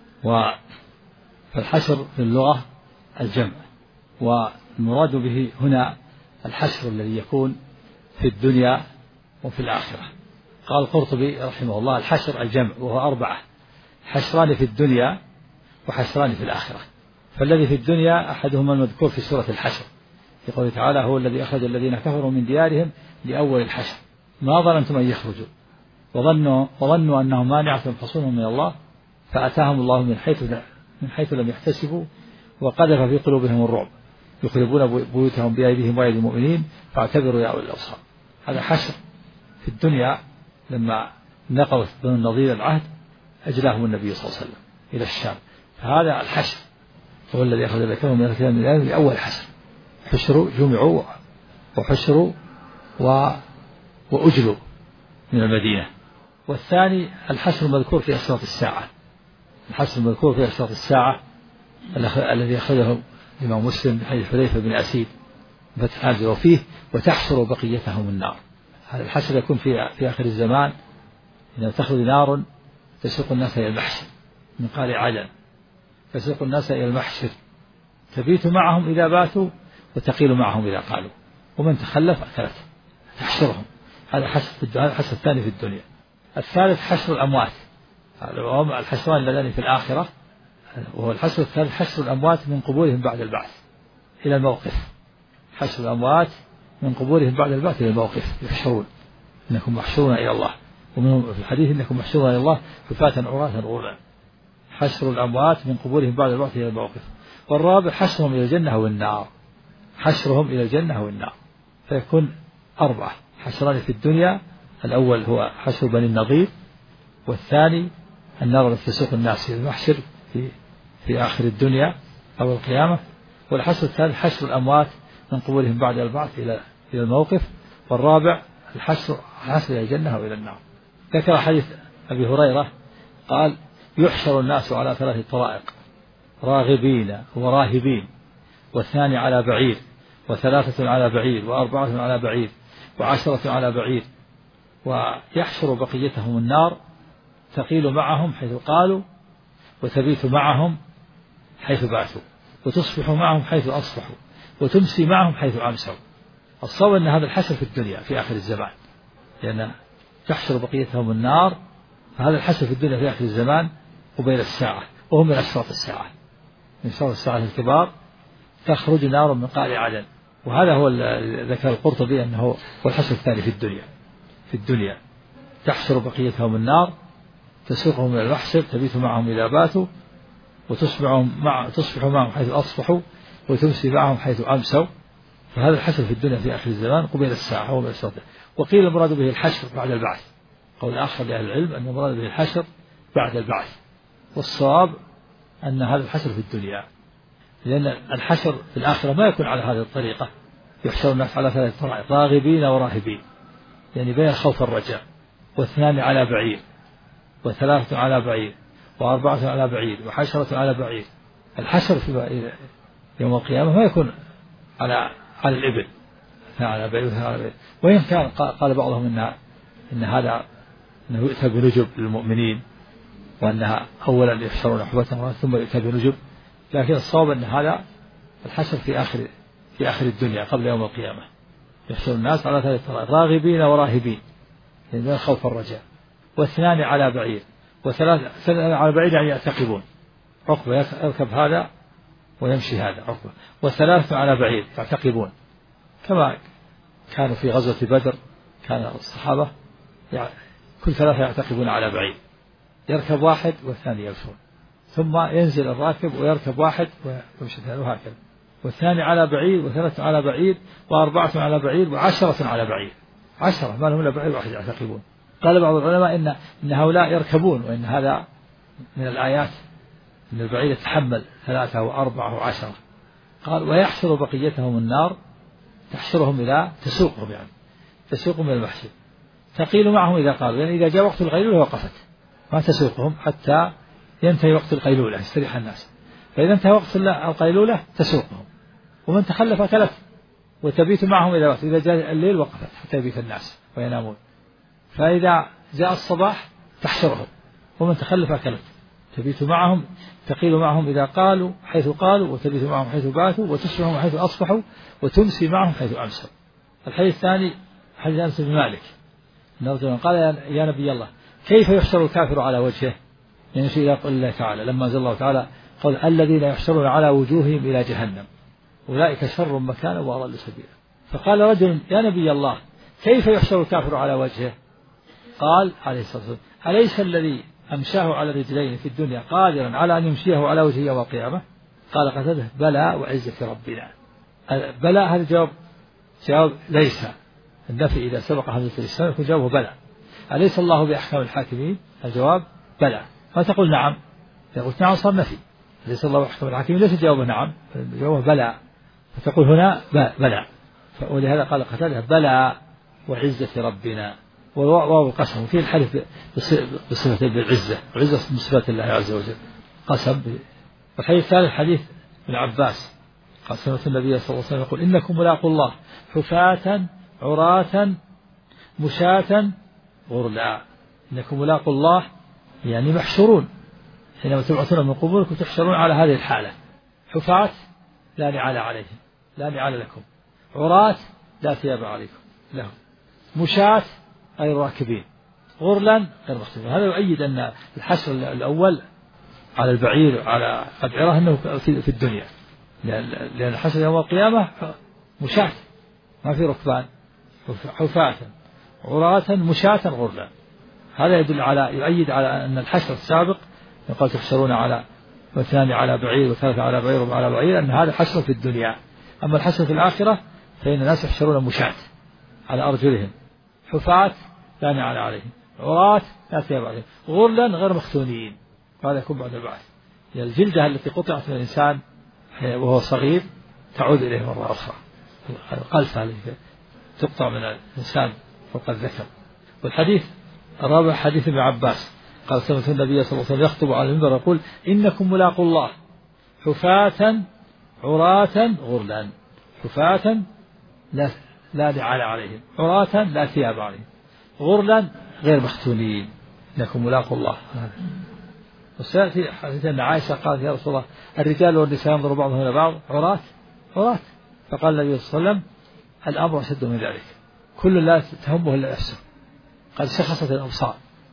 فالحشر في اللغة الجمع، والمراد به هنا الحشر الذي يكون في الدنيا وفي الآخرة. قال القرطبي رحمه الله: الحشر الجمع، وهو أربعة: حشران في الدنيا وحشران في الآخرة. فالذي في الدنيا أحدهما المذكور في سورة الحشر في قوله تعالى: هو الذي أخرج الذين كفروا من ديارهم لأول الحشر ما ظننتم أن يخرجوا وظنوا, وظنوا أنهم مانعتهم حصونهم من الله فأتاهم الله من حيث من حيث لم يحتسبوا وقذف في قلوبهم الرعب يخربون بيوتهم بأيديهم وأيدي المؤمنين فاعتبروا يا أولي الأبصار. هذا حشر في الدنيا. لما نقضت بنو النضير العهد أجلاهم النبي صلى الله عليه وسلم إلى الشام، فهذا الحشر هو الذي أخذ ذكرهم من الكلام من الآن لأول حشر. حشروا جمعوا وحشروا و... وأجلوا من المدينة. والثاني الحشر المذكور في أشراط الساعة. الحشر المذكور في أشراط الساعة الذي أخذه الإمام مسلم من حديث حذيفة بن أسيد فتح نازل فيه: وتحشر بقيتهم النار. هذا الحشر يكون في في آخر الزمان، إنه تخرج نار تسوق الناس إلى المحشر من قال عدن، تسوق الناس إلى المحشر، تبيت معهم إذا باتوا وتقيل معهم إذا قالوا، ومن تخلف أكلته. تحشرهم. هذا حشر الحشر الثاني في الدنيا. الثالث حشر الأموات. الحشران اللذان في الآخرة، وهو الحشر الثالث حشر الأموات من قبورهم بعد البعث إلى الموقف. حشر الأموات من قبورهم بعد البعث إلى الموقف يحشرون. إنكم محشرون إلى الله، ومنهم في الحديث: إنكم محشرون إلى الله حفاة عراة غرلا. حشر الأموات من قبورهم بعد البعث إلى الموقف. والرابع حشرهم إلى الجنة والنار. حشرهم إلى الجنة والنار. فيكون أربعة: حشران في الدنيا، الأول هو حشر بني النضير، والثاني النار التي تسوق الناس إلى المحشر في في آخر الدنيا أو القيامة، والحشر الثالث حشر الأموات من قبورهم بعد البعث إلى إلى الموقف. والرابع الحشر الحشر إلى الجنة أو إلى النار. ذكر حديث أبي هريرة قال يحشر الناس على ثلاث طرائق: راغبين وراهبين، والثاني على بعير، وثلاثة على بعير، وأربعة على بعير، وعشرة على بعير. ويحشر بقيتهم النار تقيل معهم حيث قالوا، وتبيت معهم حيث باتوا، وتصبح معهم حيث أصبحوا، وتمسي معهم حيث أمسوا. الصواب أن هذا الحشر في الدنيا في آخر الزمان، لأن تحشر بقيتهم النار، فهذا الحشر في الدنيا في آخر الزمان قبيل الساعة، وهم من أشراط الساعة، من أشراط الساعة الكبار. تخرج نار من قاع عدن، وهذا هو ذكر القرطبي أنه هو الحشر الثاني في الدنيا. في الدنيا تحشر بقيتهم النار تسوقهم إلى المحشر، تبيت معهم إذا باتوا، وتصبح مع تصبح معهم حيث أصبحوا، وتمسي معهم حيث أمسوا. فهذا الحشر في الدنيا في آخر الزمان قبيل الساعة هو من أشراط. وقيل المراد به الحشر بعد البعث، قول آخر لأهل العلم أن المراد به الحشر بعد البعث، والصواب أن هذا الحشر في الدنيا، لأن الحشر في الآخرة ما يكون على هذه الطريقة. يحشر الناس على ثلاث طرائق: راغبين وراهبين، يعني بين الخوف والرجاء، واثنان على بعير، وثلاثة على بعير، وأربعة على بعير، وحشرة على بعير. الحشر في يوم القيامة ما يكون على على الإبل على بعير على بعير. وإن كان قال بعضهم إن إن هذا أنه يؤتى بنجب للمؤمنين، وأنها أولا يحشرون حفاة ثم يؤتى بنجب، لكن الصواب أن هذا الحشر في آخر في آخر الدنيا قبل يوم القيامة. يحشر الناس على ثلاث طرائق: راغبين وراهبين، يعني بين الخوف والرجاء، واثنان على بعير، وثلاثة على بعير يعني يعتقبون، عقبة يركب هذا ويمشي هذا عقبة، وثلاثة على بعير يعتقبون، كما كانوا في غزوة بدر كان الصحابة يعني كل ثلاثة يعتقبون على بعير، يركب واحد والثاني يمشون، ثم ينزل الراكب ويركب واحد ويمشي الثاني، وهكذا. والثاني على بعير، وثلاثة على بعير، وأربعة على بعير، وعشرة على بعير. عشرة ما لهم إلا بعير واحد يعتقبون. قال بعض العلماء إن إن هؤلاء يركبون، وإن هذا من الآيات أن البعير يتحمل ثلاثة وأربعة وعشرة. قال ويحشر بقيتهم النار تحشرهم إلى تسوقهم، يعني تسوقهم إلى المحشر، تقيل معهم إذا قالوا، يعني إذا جاء وقت القيلولة وقفت، ما تسوقهم حتى ينتهي وقت القيلولة يستريح الناس. فإذا انتهى وقت القيلولة تسوقهم، ومن تخلف أكلت، وتبيت معهم إذا وقت، إذا جاء الليل وقفت حتى يبيت الناس وينامون. فإذا جاء الصباح تحشرهم، ومن تخلف أكلت، تبيت معهم، تقيل معهم إذا قالوا حيث قالوا، وتبيت معهم حيث باتوا، وتصبح معهم حيث أصبحوا، وتمسي معهم حيث أمسوا. الحديث الثاني حديث أنس بن مالك أن رجلا قال يا نبي الله كيف يحشر الكافر على وجهه، يعني في إلى قول الله تعالى لما أنزل الله تعالى قال الذين يحشرون على وجوههم إلى جهنم أولئك شر مكانا وأضل سبيلا. فقال رجل يا نبي الله كيف يحشر الكافر على وجهه؟ قال عليه الصلاة والسلام أليس الذي أمشاه على رجلين في الدنيا قادرا على أن يمشيه على وجهه يوم القيامة؟ قال قتاده بلى وعزة ربنا. بلى هذا جواب جواب ليس النفي إذا سبق همزة الاستفهام يكون جوابه بلى. أليس الله بأحكام الحاكمين؟ الجواب بلى. ما تقول نعم؟ إذا قلت نعم صار نفي. أليس الله بأحكام الحاكمين ليس جوابه نعم، جوابه بلى. فتقول هنا بلى، ولهذا قال قتاده بلى وعزة ربنا. وواو القسم فيه الحلف بصفة بالعزة، وعزة من صفات الله عز وجل قسم. والحديث الثالث حديث ابن عباس قال سمعت النبي صلى الله عليه وسلم يقول إنكم ملاقوا الله حفاة عراة مشاة غرلا. إنكم ملاقوا الله يعني محشورون، حينما تبعثون من قبوركم تحشرون على هذه الحالة: حفاة لا نعال عليهم، لا نعال لكم، عراة لا ثياب عليكم لهم، مشاة أي راكبين، غرلا غير مختلفين. هذا يؤيد أن الحشر الأول على البعير على أبعرة أنه في الدنيا، لأن الحشر يوم القيامة مشاة ما في ركبان، حفاة عراة مشاة غرلا. هذا يدل على يؤيد على أن الحشر السابق يقال تحشرون على واثنان على بعير وثلاثة على بعير وعلى بعير، أن هذا حشر في الدنيا. أما الحشر في الآخرة فإن الناس يحشرون مشاة على أرجلهم، حفاة لا نعال عليهم، عراة لا ثياب عليهم، غرلا غير مختونين. هذا يكون بعد البعث. يعني الجلدة التي قطعت من الإنسان وهو صغير تعود إليه مرة أخرى، القلفة تقطع من الإنسان فوق الذكر. والحديث الرابع حديث ابن عباس قال سمعت النبي صلى الله عليه وسلم يخطب على المنبر يقول إنكم ملاقوا الله حفاة عراة غرلا. حفاة لا لا نعال عليهم، عراة لا ثياب عليهم، غرلا غير مختونين، إنكم ملاقوا الله. وسيأتي حديث أن عائشة قالت يا رسول الله الرجال والنساء ينظر بعضهم إلى بعض عراة عراة، فقال النبي صلى الله عليه وسلم الأمر أشد من ذلك، كل لا تهمه إلا نفسه. قد شخصت الأبصار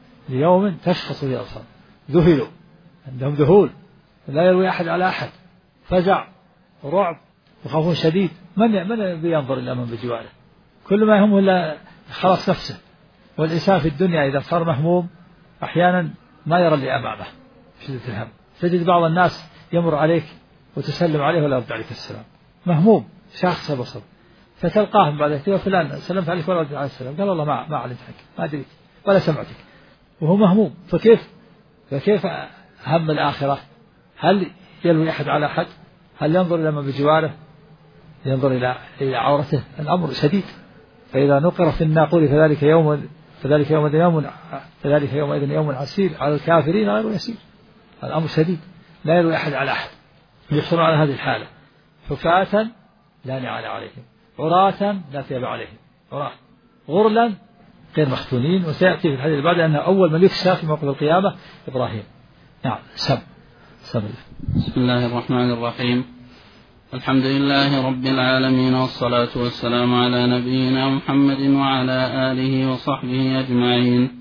ليوم تشخص فيه الأبصار، ذهلوا عندهم ذهول، لا يروي أحد على أحد، فزع ورعب وخوف شديد، من من بينظر إلى من بجواره، كل ما يهمه إلا خلاص نفسه. والإنسان في الدنيا إذا صار مهموم أحيانا ما يرى اللي أمامه شدة الهم، تجد بعض الناس يمر عليك وتسلم عليه ولا يرد عليك السلام، مهموم شخص بصر، فتلقاهم بعد ذلك فلان سلمت عليك ولا رد عليك السلام، قال والله ما ما علمت عنك ما دريت ولا سمعتك، وهو مهموم. فكيف فكيف هم الآخرة؟ هل يلوي أحد على أحد؟ هل ينظر إلى من بجواره؟ ينظر إلى إلى عورته؟ الأمر شديد. فإذا نقر في الناقور فذلك يوم فذلك يوم يوم فذلك يومئذ يوم عسير على الكافرين غير يسير. الأمر شديد، لا يلوي أحد على أحد، يحصلون على هذه الحالة حفاة لا نعال عليهم، عراة لا ثياب عليهم، عراة غرلا غير مختونين. وسيأتي في الحديث بعد أن أول من يكسى في موقف القيامة إبراهيم. نعم. سم سم بسم الله الرحمن الرحيم. الحمد لله رب العالمين، والصلاة والسلام على نبينا محمد وعلى آله وصحبه أجمعين.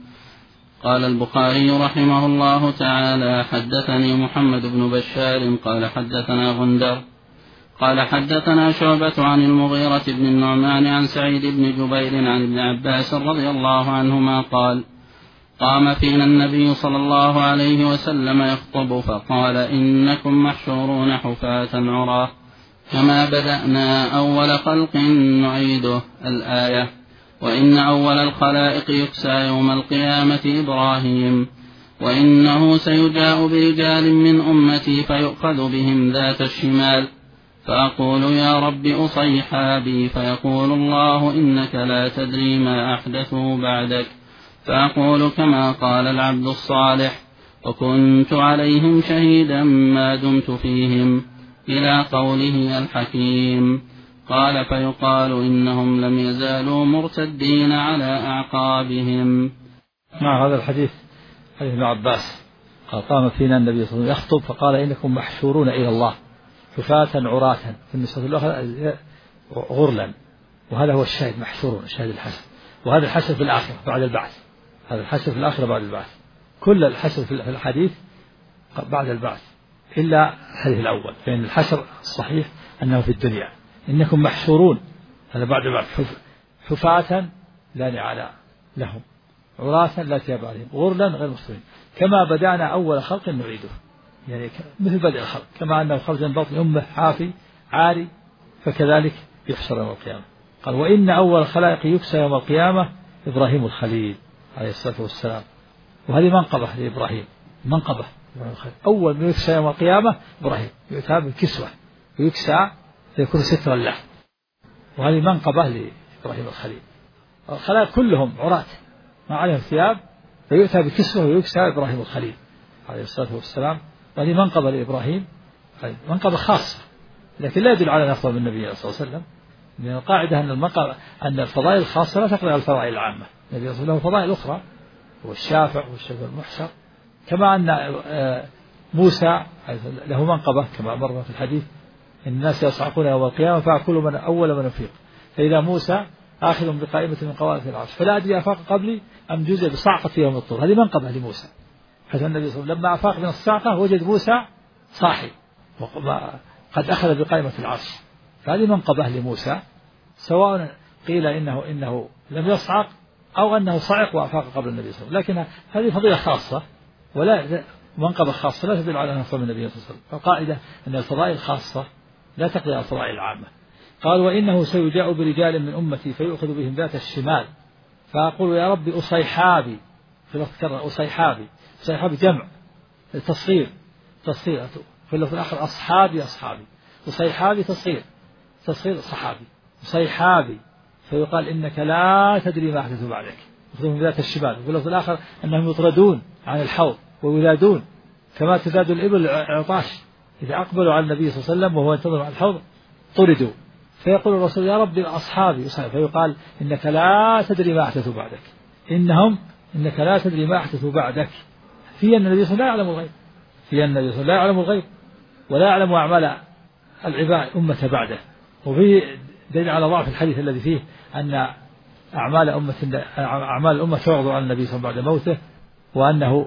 قال البخاري رحمه الله تعالى حدثني محمد بن بشار قال حدثنا غندر قال حدثنا شعبة عن المغيرة بن النعمان عن سعيد بن جبير عن ابن عباس رضي الله عنهما قال قام فينا النبي صلى الله عليه وسلم يخطب فقال إنكم محشورون حفاة عراة كما بدأنا أول خلق نعيده الآية. وإن أول الخلائق يكسى يوم القيامة إبراهيم، وإنه سيجاء برجال من أمتي فيؤخذ بهم ذات الشمال، فأقول يا رب أصيحابي، فيقول الله إنك لا تدري ما أحدثوا بعدك، فأقول كما قال العبد الصالح وكنت عليهم شهيدا ما دمت فيهم، إلى قوله الحكيم. قال فيقال إنهم لم يزالوا مرتدين على أعقابهم. مع هذا الحديث حديث ابن عباس قال قام فينا النبي صلى الله عليه وسلم يخطب فقال إنكم محشورون إلى الله حفاة عراة، في النسخة الأخرى غرلا، وهذا هو الشاهد محشورون الشاهد الحسن. وهذا الحشر في الآخرة بعد البعث، هذا الحشر في الآخرة بعد البعث، كل الحشر في الحديث بعد البعث إلا الحديث الأول، فإن الحشر الصحيح أنه في الدنيا. إنكم محشورون هذا بعد البعث حفاة لا نعال لهم، عراة لا ثياب عليهم، غرلا غير مختونين، كما بدأنا أول خلق نعيده، يعني مثل بدء الخلق، كما أنه خرج من بطن أمه حافي عاري فكذلك يحشر يوم القيامة. قال وإن أول الخلائق يكسى يوم القيامة إبراهيم الخليل عليه الصلاة والسلام. وهذه منقبة لإبراهيم، منقبة أول من يكسى يوم القيامة إبراهيم، يؤتى بالكسوة ويكسى فيكون سترا له، وهذه منقبة لإبراهيم الخليل. الخلائق كلهم عراة ما عليهم ثياب، فيؤتى بكسوة ويكسى إبراهيم الخليل عليه الصلاة والسلام. وهذه منقبة لإبراهيم، منقبة خاصة، لكن لا يدل على أفضل من النبي صلى الله عليه وسلم، من القاعدة أن المنقبة أن الفضائل الخاصة لا تقضي على الفضائل العامة. النبي صلى الله عليه وسلم له فضائل أخرى، هو الشافع والشفيع المحشر، كما أن موسى له منقبة كما مر في الحديث إن الناس يصعقون يوم القيامة فأكل من أول من يفيق، فإذا موسى آخذ بقائمة من قوائم العرش فلا أدري أفاق قبلي أم جزء بصعقة في يوم الطور. هذه منقبة لموسى، حيث النبي صلى الله عليه وسلم لما أفاق من الصعقة وجد موسى صاحي قد أخذ بقائمة العرش، فهذه منقبة لموسى، سواء قيل إنه إنه لم يصعق أو أنه صعق وأفاق قبل النبي صلى الله عليه وسلم، لكن هذه فضيلة خاصة ولا منقبة خاصة لا تدل على نفس من النبي صلى الله عليه وسلم. فالقاعدة أن الفضائل الخاصة لا تقضي على الفضائل العامة. قال وإنه سيجاء برجال من أمتي فيؤخذ بهم ذات الشمال، فأقول يا رب أصيحابي، في اللفظ كرر أصيحابي، أصيحابي جمع تصغير تصغير، في اللفظ الآخر أصحابي أصحابي، أصيحابي تصغير تصغير صحابي، صيحابي فيقال إنك لا تدري ما أحدث بعدك. يخرجون ذات الشباب. وفي اللفظ الآخر أنهم يطردون عن الحوض ويولادون كما تزاد الإبل عطاش، إذا أقبلوا على النبي صلى الله عليه وسلم وهو ينتظر على الحوض طردوا، فيقول الرسول يا رب أصحابي، فيقال إنك لا تدري ما أحدث بعدك، إنهم إنك لا تدري ما أحدث بعدك. في أن النبي صلى الله عليه وسلم لا يعلم الغيب، في أن النبي صلى الله عليه وسلم لا يعلم الغيب ولا يعلم أعمال العباد أمة بعده. وفي دليل على ضعف الحديث الذي فيه أن أعمال أمة أعمال الأمة تعرض على النبي صلى الله عليه وسلم بعد موته، وأنه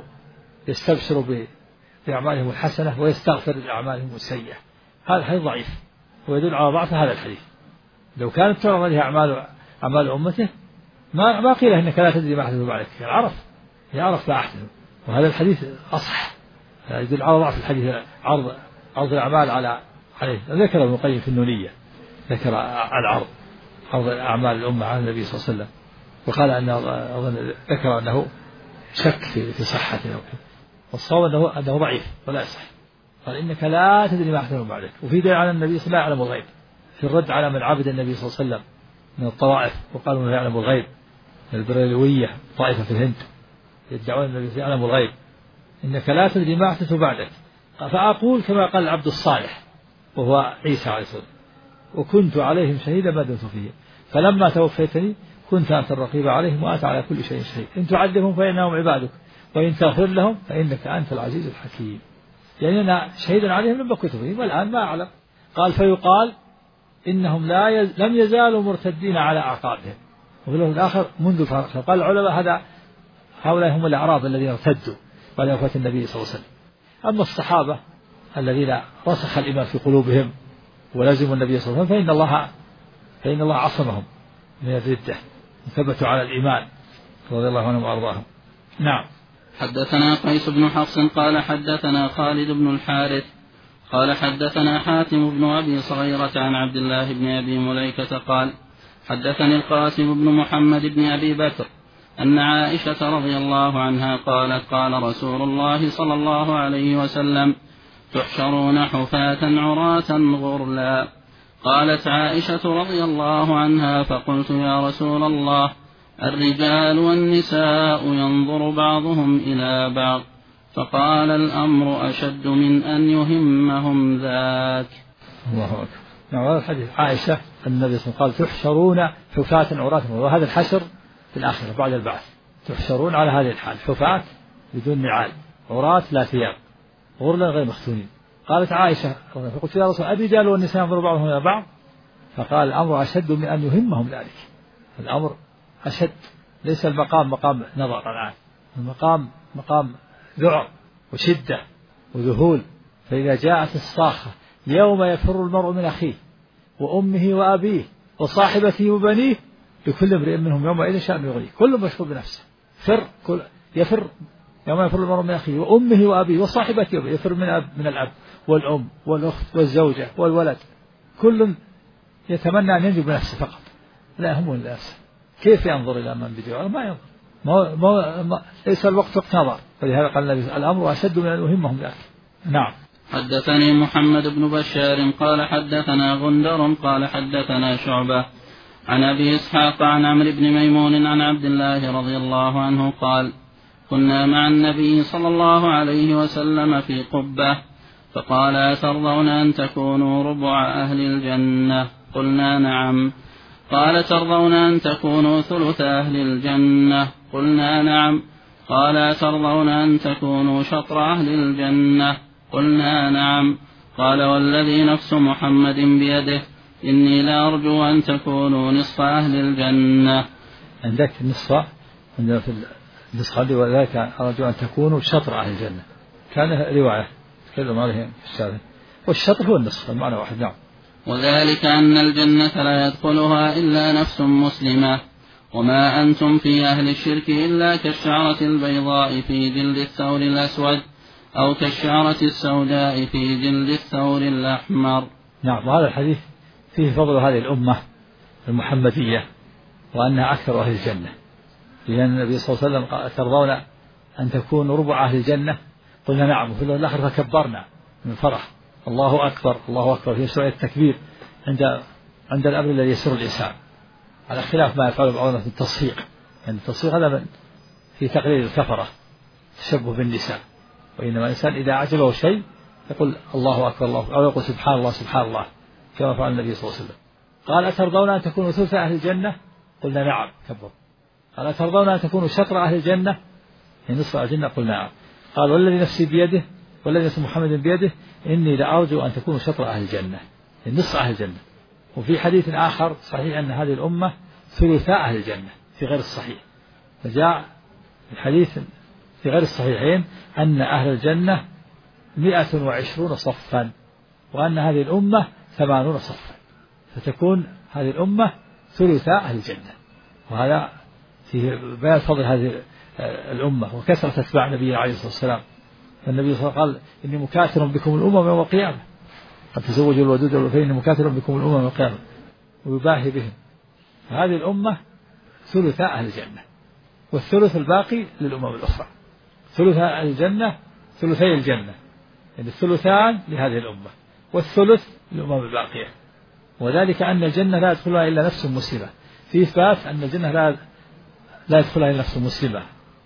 يستبشر بأعمالهم الحسنة ويستغفر لأعمالهم السيئة. هذا الحديث ضعيف ويدل على ضعف هذا الحديث. لو كانت تعرض عليها أعمال أعمال أمته ما ما قيل إنك لا تدري ما أحدث بعدك، يعرف يعرف ما أحدث. وهذا الحديث أصح، يدل على ضعف الحديث، عرض عرض الأعمال على عليه. ذكر ابن القيم في النونية، ذكر العرض عرض أعمال الأمة على النبي صلى الله عليه وسلم، وقال أنه أظن ذكر أنه شك في في صحته، والصواب أنه أنه ضعيف ولا يصح. قال إنك لا تدري ما أحدث بعدك. وفي دليل على النبي صلى الله عليه وسلم لا يعلم الغيب، في الرد على من عبد النبي صلى الله عليه وسلم من الطوائف وقالوا أنه يعلم الغيب، من البريلوية طائفة في الهند يدعون النبي صلى الله عليه وسلم يعلم الغيب، إنك لا تدري ما أحدث بعدك. فأقول كما قال العبد الصالح وهو عيسى عليه الصلاة والسلام، وكنت عليهم شهيدا ما دمت فيه، فلما توفيتني كنت أنت الرقيب عليهم وأنت على كل شيء شهيد، إن تعذبهم فإنهم عبادك وإن تغفر لهم فإنك أنت العزيز الحكيم. يعني أنا شهيدا عليهم لما كنت فيهم والآن ما أعلم. قال فيقال إنهم لا يز... لم يزالوا مرتدين على أعقابهم. وفي الآخر منذ فرق. قال العلماء هذا هؤلاء هم الأعراب الذين ارتدوا بعد وفاة النبي صلى الله عليه وسلم. أما الصحابة الذين رسخ الإيمان في قلوبهم ولزموا النبي صلى الله عليه وسلم فإن الله فإن الله عصمهم من الردة، ثبتوا على الإيمان رضي الله عنهم وأرضاهم. نعم. حدثنا قيس بن حفص قال حدثنا خالد بن الحارث قال حدثنا حاتم بن أبي صغيرة عن عبد الله بن أبي مليكة قال حدثني القاسم بن محمد بن أبي بكر أن عائشة رضي الله عنها قالت قال رسول الله صلى الله عليه وسلم تحشرون حفاة عراة غرلا. قالت عائشة رضي الله عنها فقلت يا رسول الله الرجال والنساء ينظر بعضهم إلى بعض، فقال الأمر أشد من أن يهمهم ذاك. الله أكبر. نعم. هذا الحديث عائشة النبي صلى الله عليه وسلم قال تحشرون حفاة عراة، وهذا الحشر في الآخرة بعد البعث، تحشرون على هذه الحال حفاة بدون نعال عراة لا ثياب غرلا غير مختونين. قالت عائشة فقلت يا رسول الرجال والنساء ينظر بعضهم إلى بعض، فقال الأمر أشد من أن يهمهم ذلك. الأمر أشد، ليس المقام مقام نظر الآن، المقام مقام ذعر وشدة وذهول. فإذا جاءت الصاخة يوم يفر المرء من أخيه وأمه وأبيه وصاحبته وبنيه لكل امرئ منهم يومئذ شأن يغنيه، كل مشغول بنفسه. فر كل يفر يوم يفر المرء من أخيه وأمه وأبيه وصاحبته وبنيه، يفر من أب من الأب والأم والأخت والزوجة والولد، كل يتمنى أن ينجو بنفسه فقط لا هم الناس. كيف ينظر إلى من بدعوه؟ ما ينظر، ما ما ما ليس الوقت وقت نظر. فلهذا قال النبي الأمر أشد من أن يهمهم ذلك. نعم. حدثني محمد بن بشار قال حدثنا غندر قال حدثنا شعبة عن أبي إسحاق عن عمرو بن ميمون عن عبد الله رضي الله عنه قال كنا مع النبي صلى الله عليه وسلم في قبة فقال أترضون أن تكونوا ربع أهل الجنة؟ قلنا نعم. قال ترضون أن تكونوا ثلث أهل الجنة؟ قلنا نعم. قال أترضون أن تكونوا شطر أهل الجنة؟ قلنا نعم. قال والذي نفس محمد بيده إني لأرجو أن تكونوا نصف أهل الجنة. عندك نصف، عندنا في النسخة دي وذلك أرجو أن تكونوا شطر أهل الجنة، كان رواية تكلم عليه في الشارع، والشطر هو النصف المعنى واحد. نعم. وذلك أن الجنة لا يدخلها إلا نفس مسلمة، وما أنتم في أهل الشرك إلا كالشعرة البيضاء في جلد الثور الأسود أو كالشعرة السوداء في جلد الثور الأحمر. نعم. وهذا الحديث فيه فضل هذه الأمة المحمدية وأنها أكثر أهل الجنة، لأن النبي صلى الله عليه وسلم قال ترضون أن تكونوا ربع أهل الجنة؟ قلنا نعم. وفي الآخر فكبرنا من فرح، الله أكبر الله أكبر، هي سورة التكبير عند عند الأمر الذي يسر الإنسان، على خلاف ما يفعله بعضهم في التصفيق. يعني التصفيق هذا في تقليل الكفرة، تشبه بالنساء. وإنما الإنسان إذا أعجبه شيء يقول الله أكبر الله، أو يقول سبحان الله سبحان الله كما فعل النبي صلى الله عليه وسلم. قال أترضون أن تكونوا ثلث أهل الجنة؟ قلنا نعم كبر. قال أترضون أن تكونوا شطر أهل الجنة؟ يعني نصف أهل الجنة؟ قلنا نعم. قال والذي نفسي بيده والذي نفس محمد بيده إني لأرجو أن تكونوا شطر أهل الجنة، يعني نصف أهل الجنة. وفي حديث آخر صحيح أن هذه الأمة ثلثاء أهل الجنة في غير الصحيح، فجاء الحديث في غير الصحيحين أن أهل الجنة مئة وعشرون صفا، وأن هذه الأمة ثمانون صفا، فتكون هذه الأمة ثلثاء أهل الجنة. وهذا في بيان فضل هذه الأمة وكثرة أتباع النبي عليه الصلاة والسلام. النبي صلى الله عليه وسلم قال إني مكاثر بكم الأمم يوم القيامة، قد تزوجوا الودود والوفين، إني مكاثر بكم الأمم يوم القيامة، ويباهي بهم. هذه الأمة ثلثاء أهل الجنة، والثلث الباقي للأمم الأخرى. ثلث أهل الجنة ثلثي الجنة، يعني الثلثان لهذه الأمة والثلث للأمم الباقية. وذلك أن الجنة لا يدخلها إلا نفس مسلمة، في إثبات أن الجنة لا لا يدخلها إلا نفس مسلمة.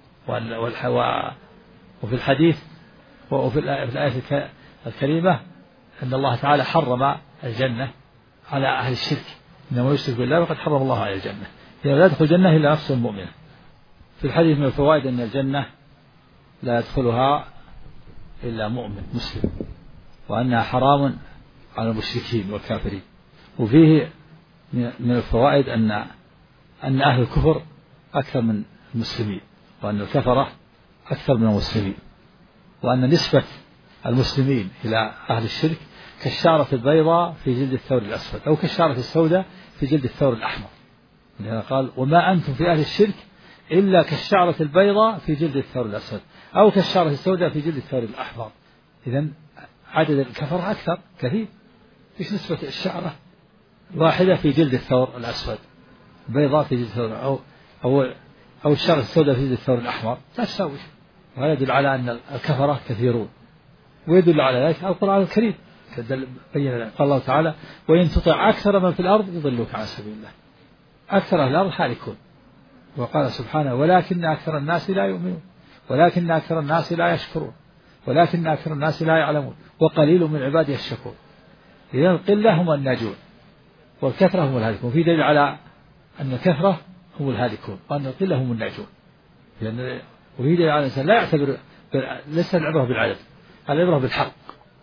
وفي الحديث وفي الآية الكريمة أن الله تعالى حرم الجنة على أهل الشرك، إنما يشرك بالله وقد حرم الله على الجنة، يعني لا يدخل الجنة إلا نفس مؤمنة. في الحديث من الفوائد أن الجنة لا يدخلها إلا مؤمن مسلم، وأنها حرام على المشركين والكافرين. وفيه من الفوائد أن أن أهل الكفر أكثر من المسلمين، وأن الكفرة أكثر من المسلمين، وأن نسبة المسلمين إلى أهل الشرك كالشعرة البيضاء في جلد الثور الأسود، أو كالشعرة السوداء في جلد الثور الأحمر. لأنه قال وما أنتم في أهل الشرك إلا كالشعرة البيضاء في جلد الثور الأسود، أو كالشعرة السوداء في جلد الثور الأحمر. إذن عدد الكفرة أكثر كثير. إيش نسبة الشعرة واحدة في جلد الثور الأسود، بيضاء في جلد الثور، أو أو أو الشعرة السوداء في جلد الثور الأحمر، لا تساوي. وهذا يدل على أن الكفرة كثيرون. ويدل على ذلك القرآن الكريم بين قال الله تعالى وإن تطع أكثر من في الأرض يضلوك عن سبيل الله. أكثر أهل الأرض حالكون. وقال سبحانه ولكن أكثر الناس لا يؤمنون، ولكن أكثر الناس لا يشكرون، ولكن أكثر الناس لا يعلمون، وقليل من عبادي الشكور. إذن القلة هم الناجون والكثرة هم الهالكون. وفي دليل على أن الكثرة هم الهالكون وأن القلة هم الناجون. لأن وفي دليل على الإنسان لا يعتبر ليس العبرة بالعدد، العبرة بالحق.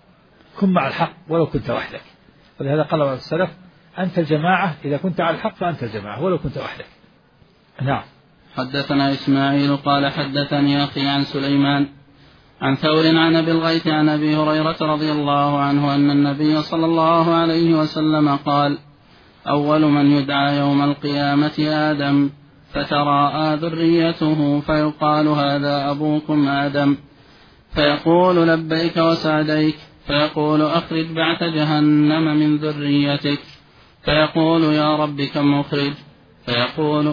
كن مع الحق ولو كنت وحدك. ولهذا قال بعض السلف أنت الجماعة، إذا كنت على الحق فأنت الجماعة ولو كنت وحدك. نعم. حدثنا إسماعيل قال حدثني أخي عن سليمان عن ثور عن أبي الغيث عن أبي هريرة رضي الله عنه أن النبي صلى الله عليه وسلم قال أول من يدعى يوم القيامة آدم، فتراءى ذريته فيقال هذا أبوكم آدم، فيقول لبيك وسعديك، فيقول أخرج بعث جهنم من ذريتك، فيقول يا رب كم أخرج، فيقول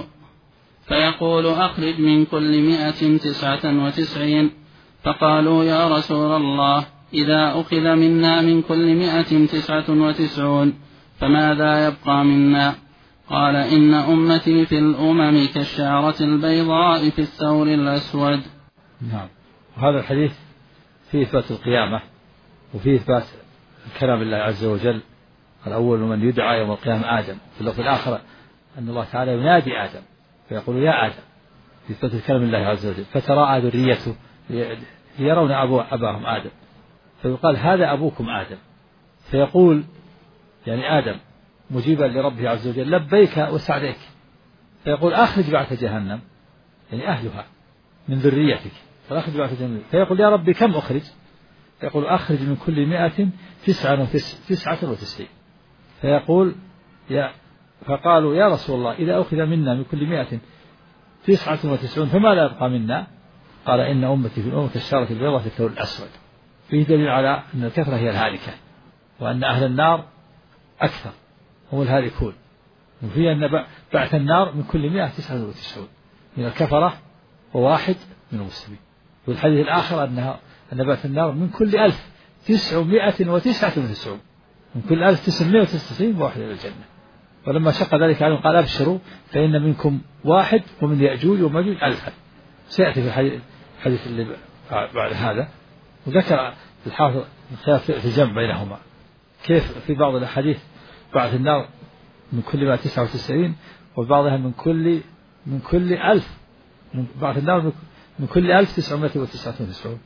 فيقول أخرج من كل مئة تسعة وتسعين. فقالوا يا رسول الله إذا أخذ منا من كل مئة تسعة وتسعون فماذا يبقى منا؟ قال إن أمتي في الأمم كالشعرة البيضاء في الثور الأسود. نعم. وهذا الحديث فيه إثبات القيامة، وفيه إثبات كلام الله عز وجل. الأول من يدعى يوم القيامة آدم. في اللفظ الآخر أن الله تعالى ينادي آدم فيقول يا آدم، في إثبات كلام الله عز وجل. فتراءى ذريته ليرون أبو أباهم آدم، فيقال هذا أبوكم آدم، فيقول يعني آدم مجيبا لربه عز وجل لبيك وسعديك، فيقول أخرج بعث جهنم يعني أهلها من ذريتك، فأخرج بعث جهنم. فيقول يا ربي كم أخرج؟ فيقول أخرج من كل مئة تسعة وتسعة وتسعين. فيقول يا فقالوا يا رسول الله إذا أخذ منا من كل مئة تسعة وتسعون فما لا يبقى منا؟ قال إن أمتي في الأمم كالشعرة البيضاء في الثور الأسود. فيه دليل على أن الكثرة هي الهالكة، وأن أهل النار أكثر هم الهالكون. وفيه أن بعث النار من كل مئة تسعة وتسعون من الكفرة وواحد من المسلمين. والحديث الآخر أنها أن بعث النار من كل ألف تسعمائة وتسعة وتسعون، من كل ألف تسعمائة وتسعة وتسعين واحد إلى الجنة. ولما شق ذلك عليهم قال أبشروا فإن منكم واحد ومن يأجوج ومأجوج ألفا. سيأتي في الحديث اللي بعد هذا. وذكر الحافظ الخلاف في الجمع بينهما، كيف في بعض الأحاديث بعث النار من كل ما تسعة وتسعين، وبعضها من كل من كل ألف، من بعث النار من كل ألف تسعمائة وتسعة وتسعين.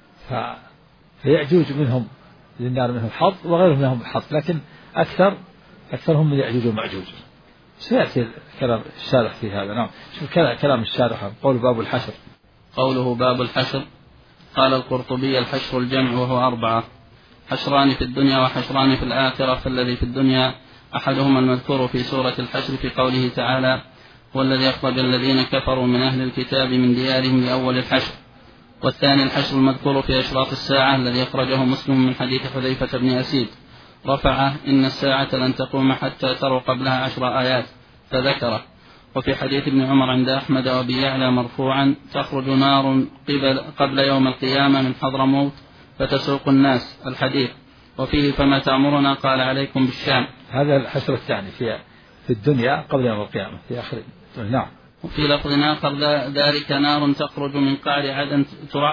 فيأجوج منهم للنار منهم حظ وغيرهم منهم حظ، لكن أكثر أكثرهم من يأجوج ومأجوج. سيأتي كلام الشارح في هذا. نعم. شوف كلام الشارح. قول باب الحشر. قوله باب الحشر. قال القرطبي: الحشر الجمع وهو أربعة: حشران في الدنيا وحشران في الآخرة، فالذي في الدنيا أحدهما المذكور في سورة الحشر في قوله تعالى: هو الذي أخرج الذين كفروا من أهل الكتاب من ديارهم لأول الحشر، والثاني الحشر المذكور في أشراط الساعة الذي أخرجه مسلم من حديث حذيفة بن أسيد رفعه: إن الساعة لن تقوم حتى تروا قبلها عشر آيات، فذكره. وفي حديث ابن عمر عند أحمد وأبي يعلى مرفوعا: تخرج نار قبل, قبل يوم القيامة من حضرموت فتسوق الناس، الحديث. وفيه: فما تأمرنا؟ قال: عليكم بالشام. هذا الحشر الثاني في في الدنيا قبل يوم القيامة في آخر. نعم. وفي لفظ آخر: ذلك نار تخرج من قعر عدن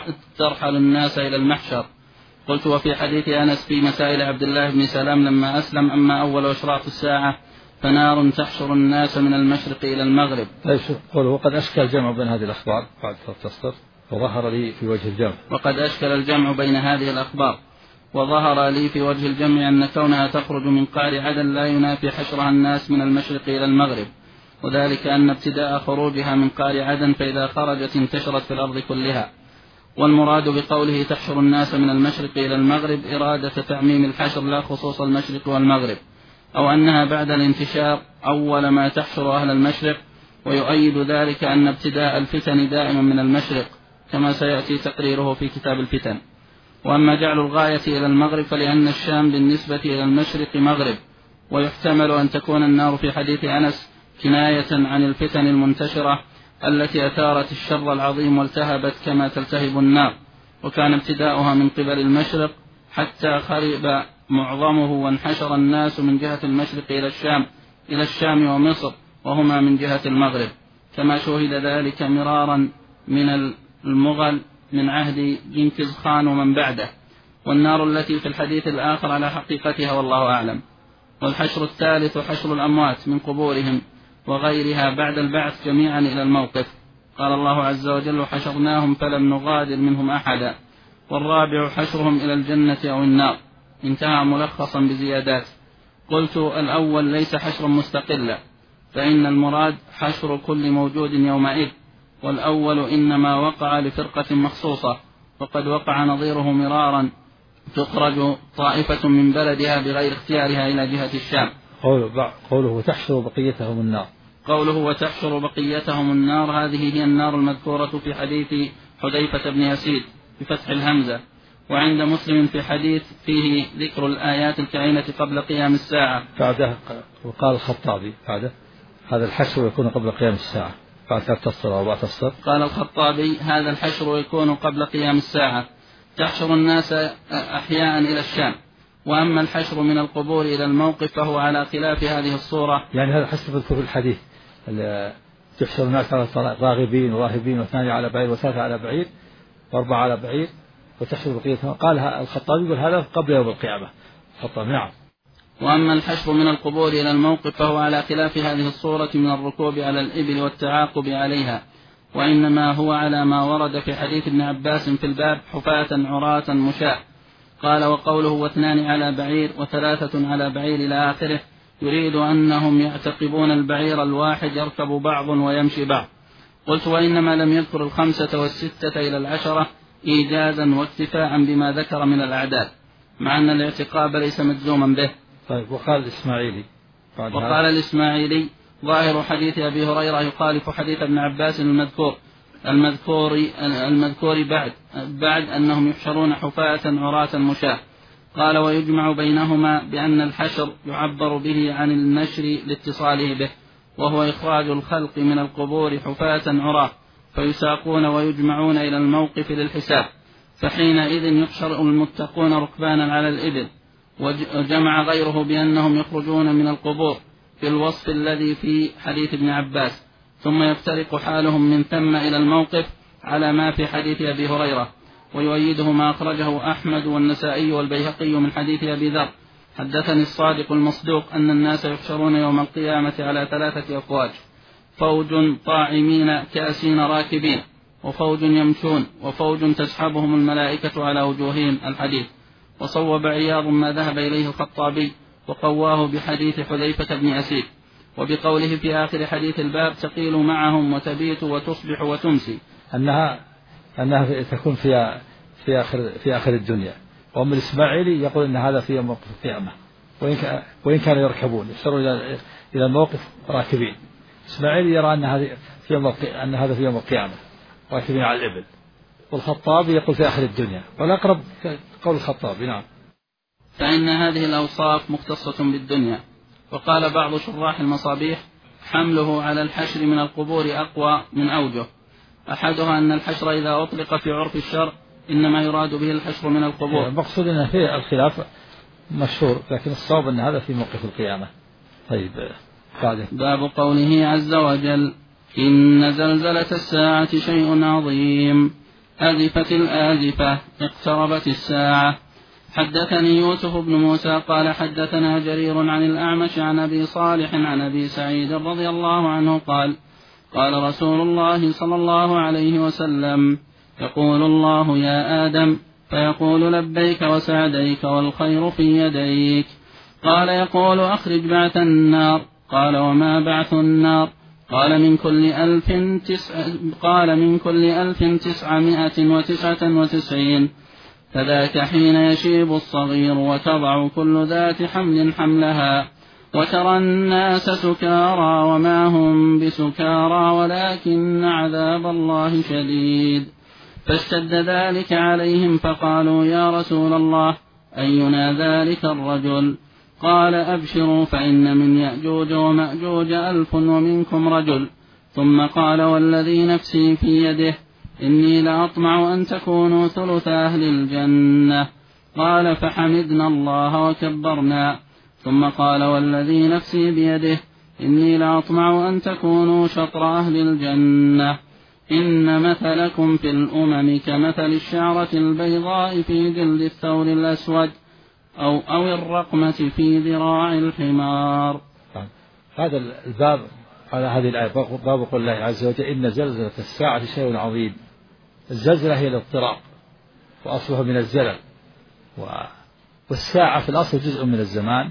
ترحل الناس إلى المحشر. قلت: وفي حديث أنس في مسائل عبد الله بن سلام لما أسلم: أما أول أشراط الساعة فنار تحشر الناس من المشرق إلى المغرب. قل: وقد أشكل الجمع بين هذه الأخبار بعد تصدر وظهر لي في وجه الجمع. وقد أشكل الجمع بين هذه الأخبار وظهر لي في وجه الجمع أن كونها تخرج من قعر عدن لا ينافي حشرها الناس من المشرق إلى المغرب، وذلك أن ابتداء خروجها من قعر عدن فإذا خرجت انتشرت في الأرض كلها. والمراد بقوله تحشر الناس من المشرق إلى المغرب إرادة تعميم الحشر لا خصوص المشرق والمغرب، أو أنها بعد الانتشار أول ما تحشر أهل المشرق. ويؤيد ذلك أن ابتداء الفتن دائما من المشرق كما سيأتي تقريره في كتاب الفتن. وأما جعل الغاية إلى المغرب فلأن الشام بالنسبة إلى المشرق مغرب، ويحتمل أن تكون النار في حديث أنس كناية عن الفتن المنتشرة التي أثارت الشر العظيم والتهبت كما تلتهب النار، وكان ابتداؤها من قبل المشرق حتى خرب معظمه وانحشر الناس من جهة المشرق إلى الشام إلى الشام ومصر، وهما من جهة المغرب، كما شوهد ذلك مرارا من المغل من عهد جنكيز خان ومن بعده. والنار التي في الحديث الآخر على حقيقتها والله أعلم. والحشر الثالث حشر الأموات من قبورهم وغيرها بعد البعث جميعا إلى الموقف. قال الله عز وجل: حشرناهم فلم نغادر منهم أحدا. والرابع حشرهم إلى الجنة أو النار. انتهى ملخصا بزيادات. قلت: الأول ليس حشرا مستقلا، فإن المراد حشر كل موجود يومئذ، والأول إنما وقع لفرقة مخصوصة، وقد وقع نظيره مرارا تخرج طائفة من بلدها بغير اختيارها إلى جهة الشام. قوله وتحشر بقيتهم النار. قوله وتحشر بقيتهم النار هذه هي النار المذكورة في حديث حذيفة بن أسيد بفتح الهمزة، وعند مسلم في حديث فيه ذكر الآيات الكائنة قبل قيام الساعة. بعده وقال الخطابي بعده هذا الحشر يكون قبل قيام الساعة. بعد تصل أو بعد تصل. قال الخطابي: هذا الحشر يكون قبل قيام الساعة، تحشر الناس أحياء إلى الشام. وأما الحشر من القبور إلى الموقف فهو على خلاف هذه الصورة. يعني هذا حسب في الحديث تحشر الناس على راغبين وراهبين، واثنان على بعير وثلاثة على بعير وأربعة على بعير وتحشر بقيتهم. قال الخطابي يقول هذا قبل يوم القيامة. الخطابي. نعم. وأما الحشر من القبور إلى الموقف فهو على خلاف هذه الصورة من الركوب على الإبل والتعاقب عليها، وإنما هو على ما ورد في حديث ابن عباس في الباب: حفاة عراة مشاة. قال: وقوله واثنان على بعير وثلاثة على بعير إلى آخره يريد أنهم يعتقبون البعير الواحد يركب بعض ويمشي بعض. قلت: وإنما لم يذكر الخمسة والستة إلى العشرة إيجازا واكتفاء بما ذكر من الأعداد، مع أن الاعتقاب ليس مجزوما به. طيب. وقال الإسماعيلي وقال الإسماعيلي: ظاهر حديث أبي هريرة يخالف حديث ابن عباس المذكور المذكور المذكور بعد بعد أنهم يحشرون حفاة عراة مشاة. قال: ويجمع بينهما بأن الحشر يعبر به عن النشر لاتصاله به، وهو إخراج الخلق من القبور حفاة عراة فيساقون ويجمعون إلى الموقف للحساب، فحينئذ يحشر المتقون ركبانا على الإبل. وجمع غيره بأنهم يخرجون من القبور بالوصف الذي في حديث ابن عباس، ثم يفترق حالهم من ثم إلى الموقف على ما في حديث أبي هريرة. ويؤيده ما أخرجه أحمد والنسائي والبيهقي من حديث أبي ذر: حدثني الصادق المصدوق أن الناس يحشرون يوم القيامة على ثلاثة أفواج: فوج طاعمين كاسين راكبين، وفوج يمشون، وفوج تسحبهم الملائكة على وجوههم. الحديث. وصوب عياض ما ذهب إليه الخطابي وقواه بحديث حذيفة بن أسيد، وبقوله في آخر حديث الباب: تقيل معهم وتبيت وتصبح وتمسي، أنها أنها تكون في في آخر في آخر الدنيا. وأم الإسماعيلي يقول أن هذا في موقف القيامة، وإن وإن كانوا يركبون يسرون إلى إلى الموقف راكبين. إسماعيلي يرى أن هذا في يوم أن هذا في يوم القيامة راكبين على الإبل، والخطابي يقول في آخر الدنيا، والأقرب قول الخطابي. نعم. فإن هذه الأوصاف مختصة بالدنيا. وقال بعض شراح المصابيح: حمله على الحشر من القبور أقوى من أوجه. أحدها أن الحشر إذا أطلق في عرف الشرع إنما يراد به الحشر من القبور. المقصود أن في الخلاف مشهور، لكن الصواب أن هذا في موقف القيامة. طيب. قاعدة. باب قوله عز وجل: إن زلزلة الساعة شيء عظيم، أزفت الآزفة، اقتربت الساعة. حدثني يوسف بن موسى قال حدثنا جرير عن الأعمش عن أبي صالح عن أبي سعيد رضي الله عنه قال: قال رسول الله صلى الله عليه وسلم: يقول الله يا آدم، فيقول لبيك وسعديك والخير في يديك. قال: يقول أخرج بعث النار. قال: وما بعث النار؟ قال: من كل ألف تسع قال من كل ألف تسعمائة وتسعة وتسعين. فذاك حين يشيب الصغير وتضع كل ذات حمل حملها، وترى الناس سكارى وما هم بسكارى ولكن عذاب الله شديد. فاشتد ذلك عليهم فقالوا: يا رسول الله، أينا ذلك الرجل؟ قال: أبشروا فإن من يأجوج ومأجوج ألف ومنكم رجل. ثم قال: والذي نفسي في يده إني لأطمع أن تكونوا ثلث أهل الجنة. قال: فحمدنا الله وكبرنا. ثم قال: والذي نفسي بيده إني لأطمع أن تكونوا شطر أهل الجنة. إن مثلكم في الأمم كمثل الشعرة البيضاء في جلد الثور الأسود أو, أو الرقمة في ذراع الحمار. هذا الباب على هذه الآية باب قول الله عز وجل: إن زلزلة الساعة شيء عظيم. الزلزلة هي الاضطراب، وأصلها من الزلل، والساعة في الأصل جزء من الزمان،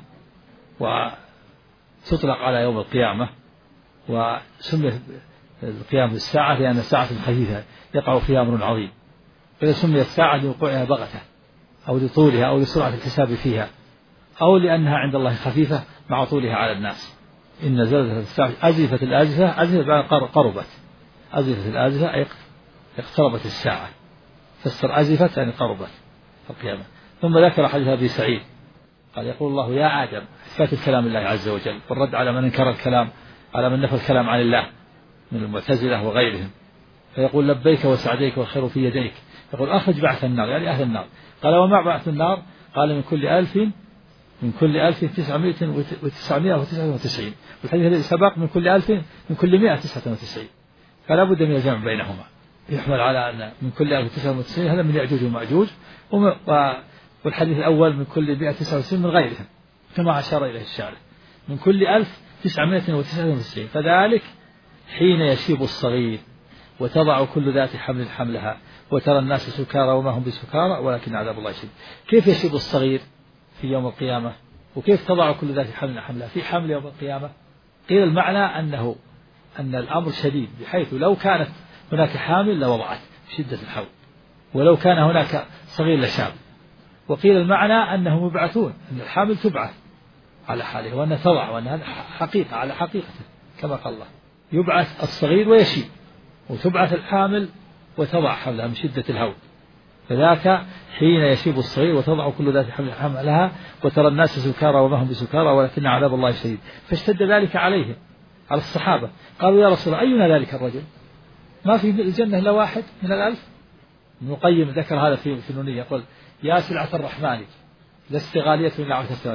وتطلق على يوم القيامة، وسميت القيام بالساعة لأن الساعة خفيفة يقع فيها أمر عظيم، فإذا سميت الساعة لوقوعها بغتة أو لطولها أو لسرعة الحساب فيها أو لأنها عند الله خفيفة مع طولها على الناس. إن زلزلة الساعة أزفت الآزفة، أزفت قربت، أزفت الآزفة أي اقتربت الساعة، فسر أزفت يعني قربت القيامة. ثم ذكر حديث أبي سعيد قال: يقول الله يا آدم، إثبات الكلام لله عز وجل والرد على من انكر الكلام، على من نفى الكلام عن الله من المعتزلة وغيرهم. فيقول: لبيك وسعديك والخير في يديك. يقول: أخرج بعث النار، يعني أهل النار. قال: وما بعث النار؟ قال: من كل ألف من كل ألف تسعمائة وتسعمائة وتسعة وتسعين. والحديث الذي سبق من كل ألف من كل مائة تسعة وتسعين. فلا بد من الجمع بينهما، يحمل على أن من كل ألف تسعة وتسعين هذا من يأجوج ومأجوج، والحديث الأول من كل مائة تسعة وتسعين من غيرهم كما أشار إليه الشارع. من كل ألف تسعمائة وتسعة وتسعين. فذلك حين يشيب الصغير وتضع كل ذات حمل حملها وترى الناس سكارى وما هم بسكارى ولكن عذاب الله شديد. كيف يشيب الصغير في يوم القيامة؟ وكيف تضع كل ذات حمل حملها في حمل يوم القيامة؟ قيل المعنى أنه أن الأمر شديد بحيث لو كانت هناك حامل لوضعت بشدة الحول، ولو كان هناك صغير لشاب. وقيل المعنى أنهم يبعثون، أن الحامل تبعث على حاله، وأنها تضع، وأن هذا حقيقة على حقيقته كما قال الله: يبعث الصغير ويشيب، وتبعث الحامل وتضع حملها من شدة الهول. فذاك حين يشيب الصغير وتضع كل ذات حمل حملها وترى الناس سكارى وما هم بسكارى ولكن عذاب الله شديد. فاشتد ذلك عليهم، على الصحابة. قالوا: يا رسول الله، أينا ذلك الرجل؟ ما في الجنة إلا واحد من الألف. ابن القيم ذكر هذا في النونية، يقول: يا سلعة الرحمن لا استغالية إلا عوث السوالي،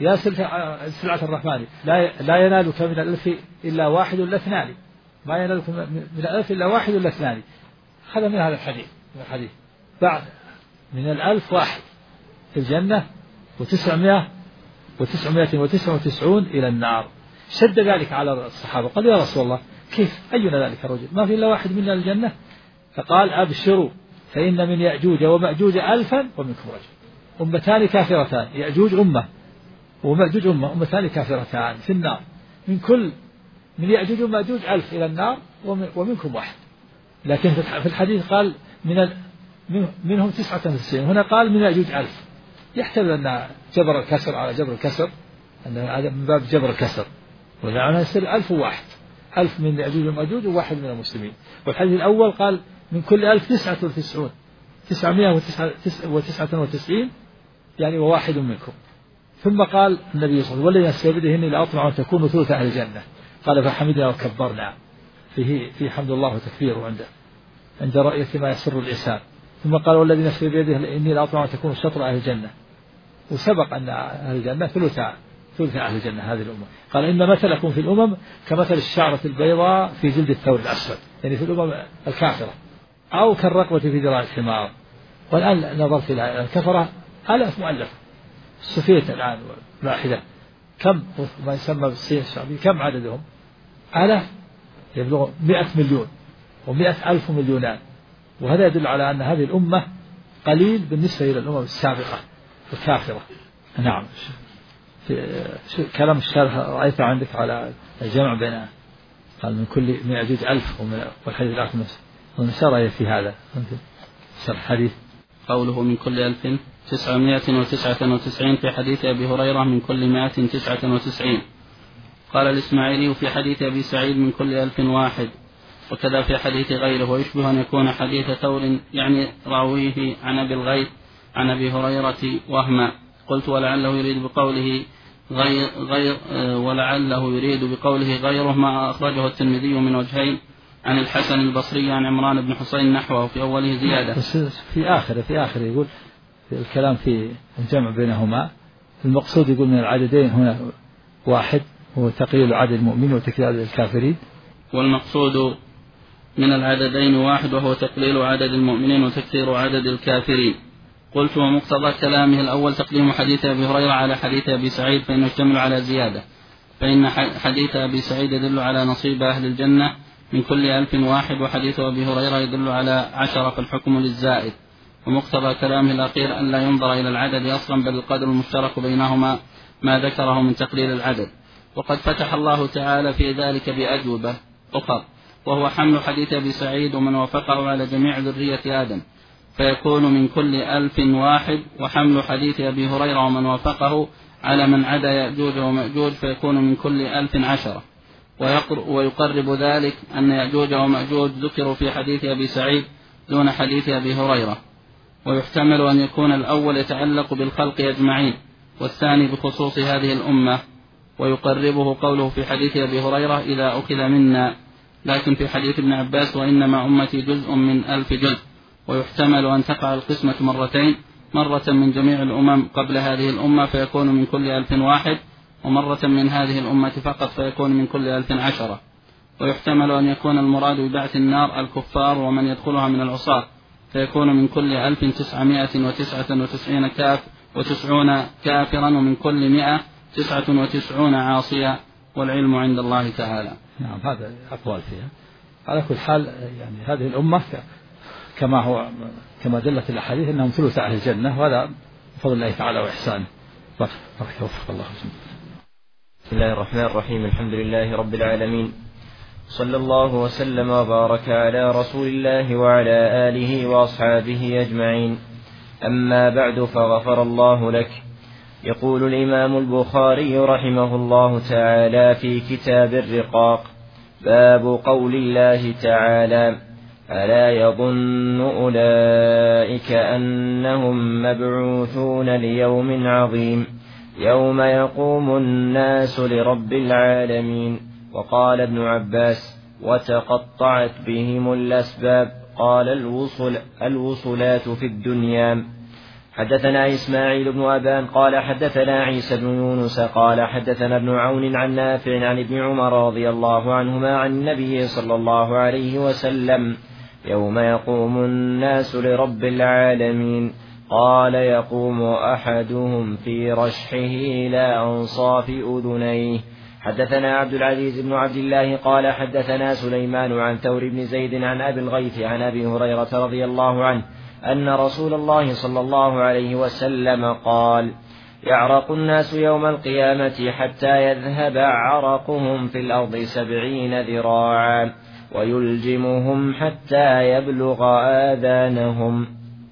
يا سلعة الرحمن لا لا ينالك من الألف إلا واحد ولا اثنان، ما ينالك من الألف إلا واحد ولا اثنان. هذا من هذا الحديث، من الحديث بعد من الألف واحد في الجنة وتسعمائة وتسعمائة وتسعة وتسعون إلى النار. شد ذلك على الصحابة، قال يا رسول الله كيف أينا ذلك الرجل ما في إلا واحد منا الجنة؟ فقال أبشروا فإن من يأجوج ومأجوج ألفا ومنكم رجل، أمتان كافرتان، يأجوج أمة ومأجوج أمة، أمتان كافرتان في النار، من كل من يأجوج ومأجوج ألف إلى النار ومنكم واحد. لكن في الحديث قال من منهم تسعة وتسعين، هنا قال من يأجوج ألف، يحتمل أن جبر الكسر على جبر الكسر، أن هذا من باب جبر الكسر، ولعنه يصير ألف وواحد، ألف من يأجوج ومأجوج وواحد من المسلمين. والحديث الأول قال من كل ألف تسعة وتسعون، تسعمائة وتسعة وتسعين يعني وواحد منكم. ثم قال النبي صلى الله عليه وسلم والذي نفسي بيده إني لأطمع أن تكونوا ثلث أهل الجنة، قال فحمدنا وكبرنا، فيه في حمد الله وتكبيره عنده عند رؤية ما يسر الإنسان. ثم قال والذي نفسي بيده إني لأطمع أن تكونوا شطر أهل الجنة، وسبق أن أهل الجنة ثلث ثلث أهل الجنة هذه الأمة. قال إن مثلكم في الأمم كمثل الشعرة البيضاء في جلد الثور الأسود، يعني في الأمم الكافرة، أو كالرقبة في ذراع الحمار. والآن نظرت إلى الكفرة آلاف مؤلفة، السوفيت الآن واحدة كم ما يسمى بالصين الشعبي كم عددهم؟ آلاف، يبلغ مئة مليون ومئة ألف ومليونان. وهذا يدل على أن هذه الأمة قليل بالنسبة إلى الأمم السابقة الكافرة. نعم. في كلام الشارح رأيته عندك على الجمع بين قال من كل من يأجوج ألف والحديث الآخر نفسه رأي في هذا الحديث. قوله من كل ألف تسعمائة وتسعة وتسعين في حديث أبي هريرة من كل مائة تسعة وتسعين. قال الإسماعيلي في حديث أبي سعيد من كل ألف واحد، وكذا في حديث غيره، ويشبه أن يكون حديث ثور يعني راويه عن أبي الغيث عن أبي هريرة وهما. قلت ولعله يريد بقوله غير, غير ولعله يريد بقوله غيره ما أخرجه الترمذي من وجهين عن الحسن البصري عن عمران بن حسين نحوه في أوله زيادة. في آخر في آخر يقول في الكلام في الجمع بينهما، المقصود يقول من العددين هنا واحد هو تقليل عدد المؤمنين وتكثير عدد الكافرين، والمقصود من العددين واحد وهو تقليل عدد المؤمنين وتكثير عدد الكافرين. قلت ومقتضى كلامه الأول تقديم حديث أبي هريرة على حديث أبي سعيد فإنه يشتمل على زيادة، فإن حديث أبي سعيد يدل على نصيب أهل الجنة من كل ألف واحد، وحديث أبي هريرة يدل على عشرة فالحكم للزائد. ومقتضى كلامه الأخير أن لا ينظر إلى العدد أصلا بل القدر المشترك بينهما ما ذكره من تقليل العدد. وقد فتح الله تعالى في ذلك بأجوبة أخرى، وهو حمل حديث أبي سعيد ومن وافقه على جميع ذرية آدم فيكون من كل ألف واحد، وحمل حديث أبي هريرة ومن وافقه على من عدا يأجوج ومأجوج فيكون من كل ألف عشرة. ويقرب ذلك أن يأجوج ومأجوج ذكروا في حديث أبي سعيد دون حديث أبي هريرة. ويحتمل أن يكون الأول يتعلق بالخلق أجمعين والثاني بخصوص هذه الأمة، ويقربه قوله في حديث أبي هريرة إذا أخذ منا، لكن في حديث ابن عباس وإنما أمتي جزء من ألف جزء. ويحتمل أن تقع القسمة مرتين، مرة من جميع الأمم قبل هذه الأمة فيكون من كل ألف واحد، ومرة من هذه الأمة فقط فيكون من كل ألف عشرة. ويحتمل أن يكون المراد ببعث النار الكفار ومن يدخلها من العصاة فيكون من كل ألف تسعمائة وتسعة وتسعين كاف وتسعون كافرا، ومن كل مئة تسعة وتسعون عاصيا، والعلم عند الله تعالى. نعم هذا أقوال فيها. على كل حال يعني هذه الأمة كما هو كما دلت الأحاديث أنهم ثلث أهل الجنة، وهذا بفضل الله تعالى وإحسانه. بارك الله. بسم الله الرحمن الرحيم. الحمد لله رب العالمين، صلى الله وسلم وبارك على رسول الله وعلى آله وأصحابه أجمعين. أما بعد، فغفر الله لك. يقول الإمام البخاري رحمه الله تعالى في كتاب الرقاق: باب قول الله تعالى: ألا يظن أولئك أنهم مبعوثون ليوم عظيم يوم يقوم الناس لرب العالمين. وقال ابن عباس: وتقطعت بهم الأسباب. قال: الوصل الوصلات في الدنيا. حدثنا إسماعيل بن أبان قال حدثنا عيسى بن يونس قال حدثنا ابن عون عن نافع عن ابن عمر رضي الله عنهما عن النبي صلى الله عليه وسلم يوم يقوم الناس لرب العالمين قال يقوم أحدهم في رشحه إلى أنصاف أذنيه. حدثنا عبد العزيز بن عبد الله قال حدثنا سليمان عن ثور بن زيد عن أبي الغيث عن أبي هريرة رضي الله عنه أن رسول الله صلى الله عليه وسلم قال يعرق الناس يوم القيامة حتى يذهب عرقهم في الأرض سبعين ذراعا ويلجمهم حتى يبلغ آذانهم.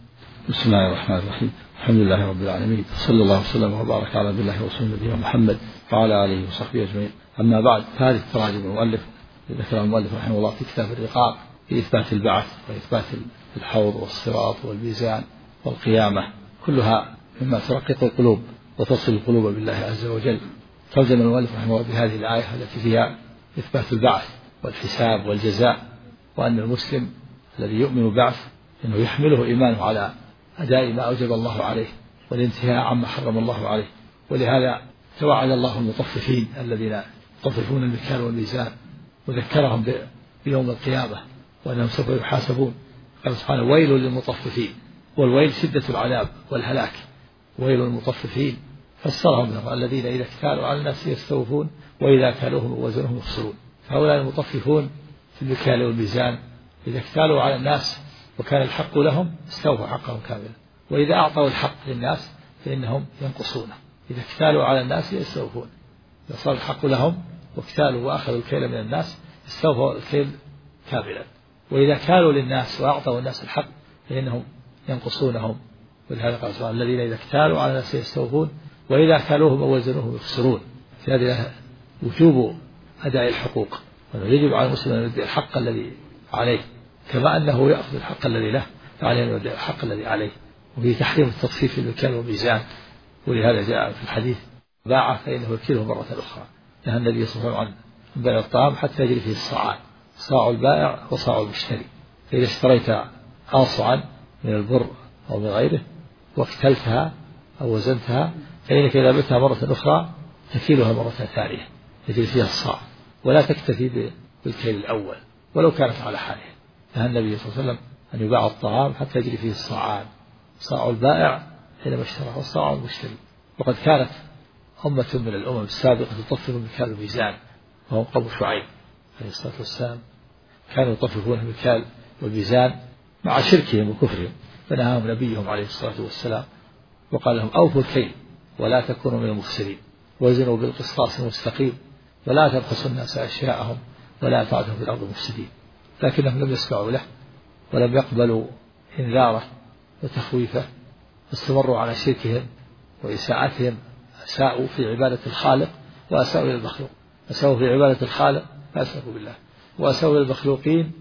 بسم الله الرحمن الرحيم. الحمد لله رب العالمين، صلى الله وسلم وبارك على عبد الله ورسوله نبينا محمد وعلى آله وصحبه أجمعين. أما بعد، هذه تراجم المؤلف ذكر المؤلف رحمه الله في كتاب الرقاق في إثبات البعث وإثبات الحوض والصراط والميزان والقيامة، كلها مما ترقق القلوب وتصل القلوب بالله عز وجل. ترجم المؤلف رحمه الله بهذه الآية التي فيها إثبات البعث والحساب والجزاء، وأن المسلم الذي يؤمن بالبعث إنه يحمله إيمانه على أداء ما أوجب الله عليه والانتهاء عما حرم الله عليه. ولهذا توعد الله المطففين الذين يطففون المكيال والميزان وذكرهم بيوم القيامة وأنهم سوف يحاسبون. قال سبحانه ويل للمطففين، والويل شدة العذاب والهلاك. ويل للمطففين فسرهم لهم الذين إذا اكتالوا على الناس يستوفون وإذا كالوهم وزنهم يخسرون. فهؤلاء المطففون في المكيال والميزان إذا اكتالوا على الناس وكان الحق لهم استوفوا حقهم كاملا، وإذا أعطوا الحق للناس فإنهم ينقصونه. إذا اكتالوا على الناس يستوفون، إذا صار الحق لهم واكتالوا وأخذوا الكيل من الناس استوفوا الكيل كاملا، وإذا كالوا للناس وأعطوا الناس الحق فإنهم ينقصونهم. ولهذا قال سبحانه الذين إذا اكتالوا على الناس يستوفون وإذا كالوهم أو وزنوهم يخسرون. في هذه وجوب أداء الحقوق، ويجب على المسلم أن يؤدي الحق الذي عليه، كما أنه يأخذ الحق الذي له فعليه أن يؤدي الحق الذي عليه. وفي تحريم التطفيف في المكيال والميزان، ولهذا جاء في الحديث باع فإنه يكله مرة أخرى. نهى النبي صلى الله عليه وسلم عن بيع الطعام حتى يجري فيه الصاعان، صاع البائع وصاع المشتري. فإذا اشتريت آصعا من البر أو من غيره واكتلتها أو وزنتها فإنك إذا بتها مرة أخرى تكيلها مرة ثانية يجري فيها الصاع، ولا تكتفي بالكيل الأول ولو كانت على حاله. نهى النبي صلى الله عليه وسلم أن يباع الطعام حتى يجري فيه الصاعان، صاع البائع حينما اشتراه وصاع المشتري. وقد كانت أمة من الأمم السابقة تطفف المكيال والميزان، وهم قوم شعيب عليه الصلاة والسلام، كانوا يطففون المكيال والميزان مع شركهم وكفرهم، فنهاهم نبيهم عليه الصلاة والسلام وقال لهم أوفوا الكيل ولا تكونوا من المفسدين وزنوا بالقسطاس المستقيم ولا تبخسوا الناس أشياءهم ولا تعثوا في الأرض مفسدين. لكنهم لم يسمعوا له ولم يقبلوا إنذاره وتخويفه، واستمروا على شركهم وإساءتهم. أساءوا في عبادة الخالق وأساءوا إلى المخلوق، أساءوا في عبادة الخالق فأشركوا بالله، وأساءوا إلى المخلوقين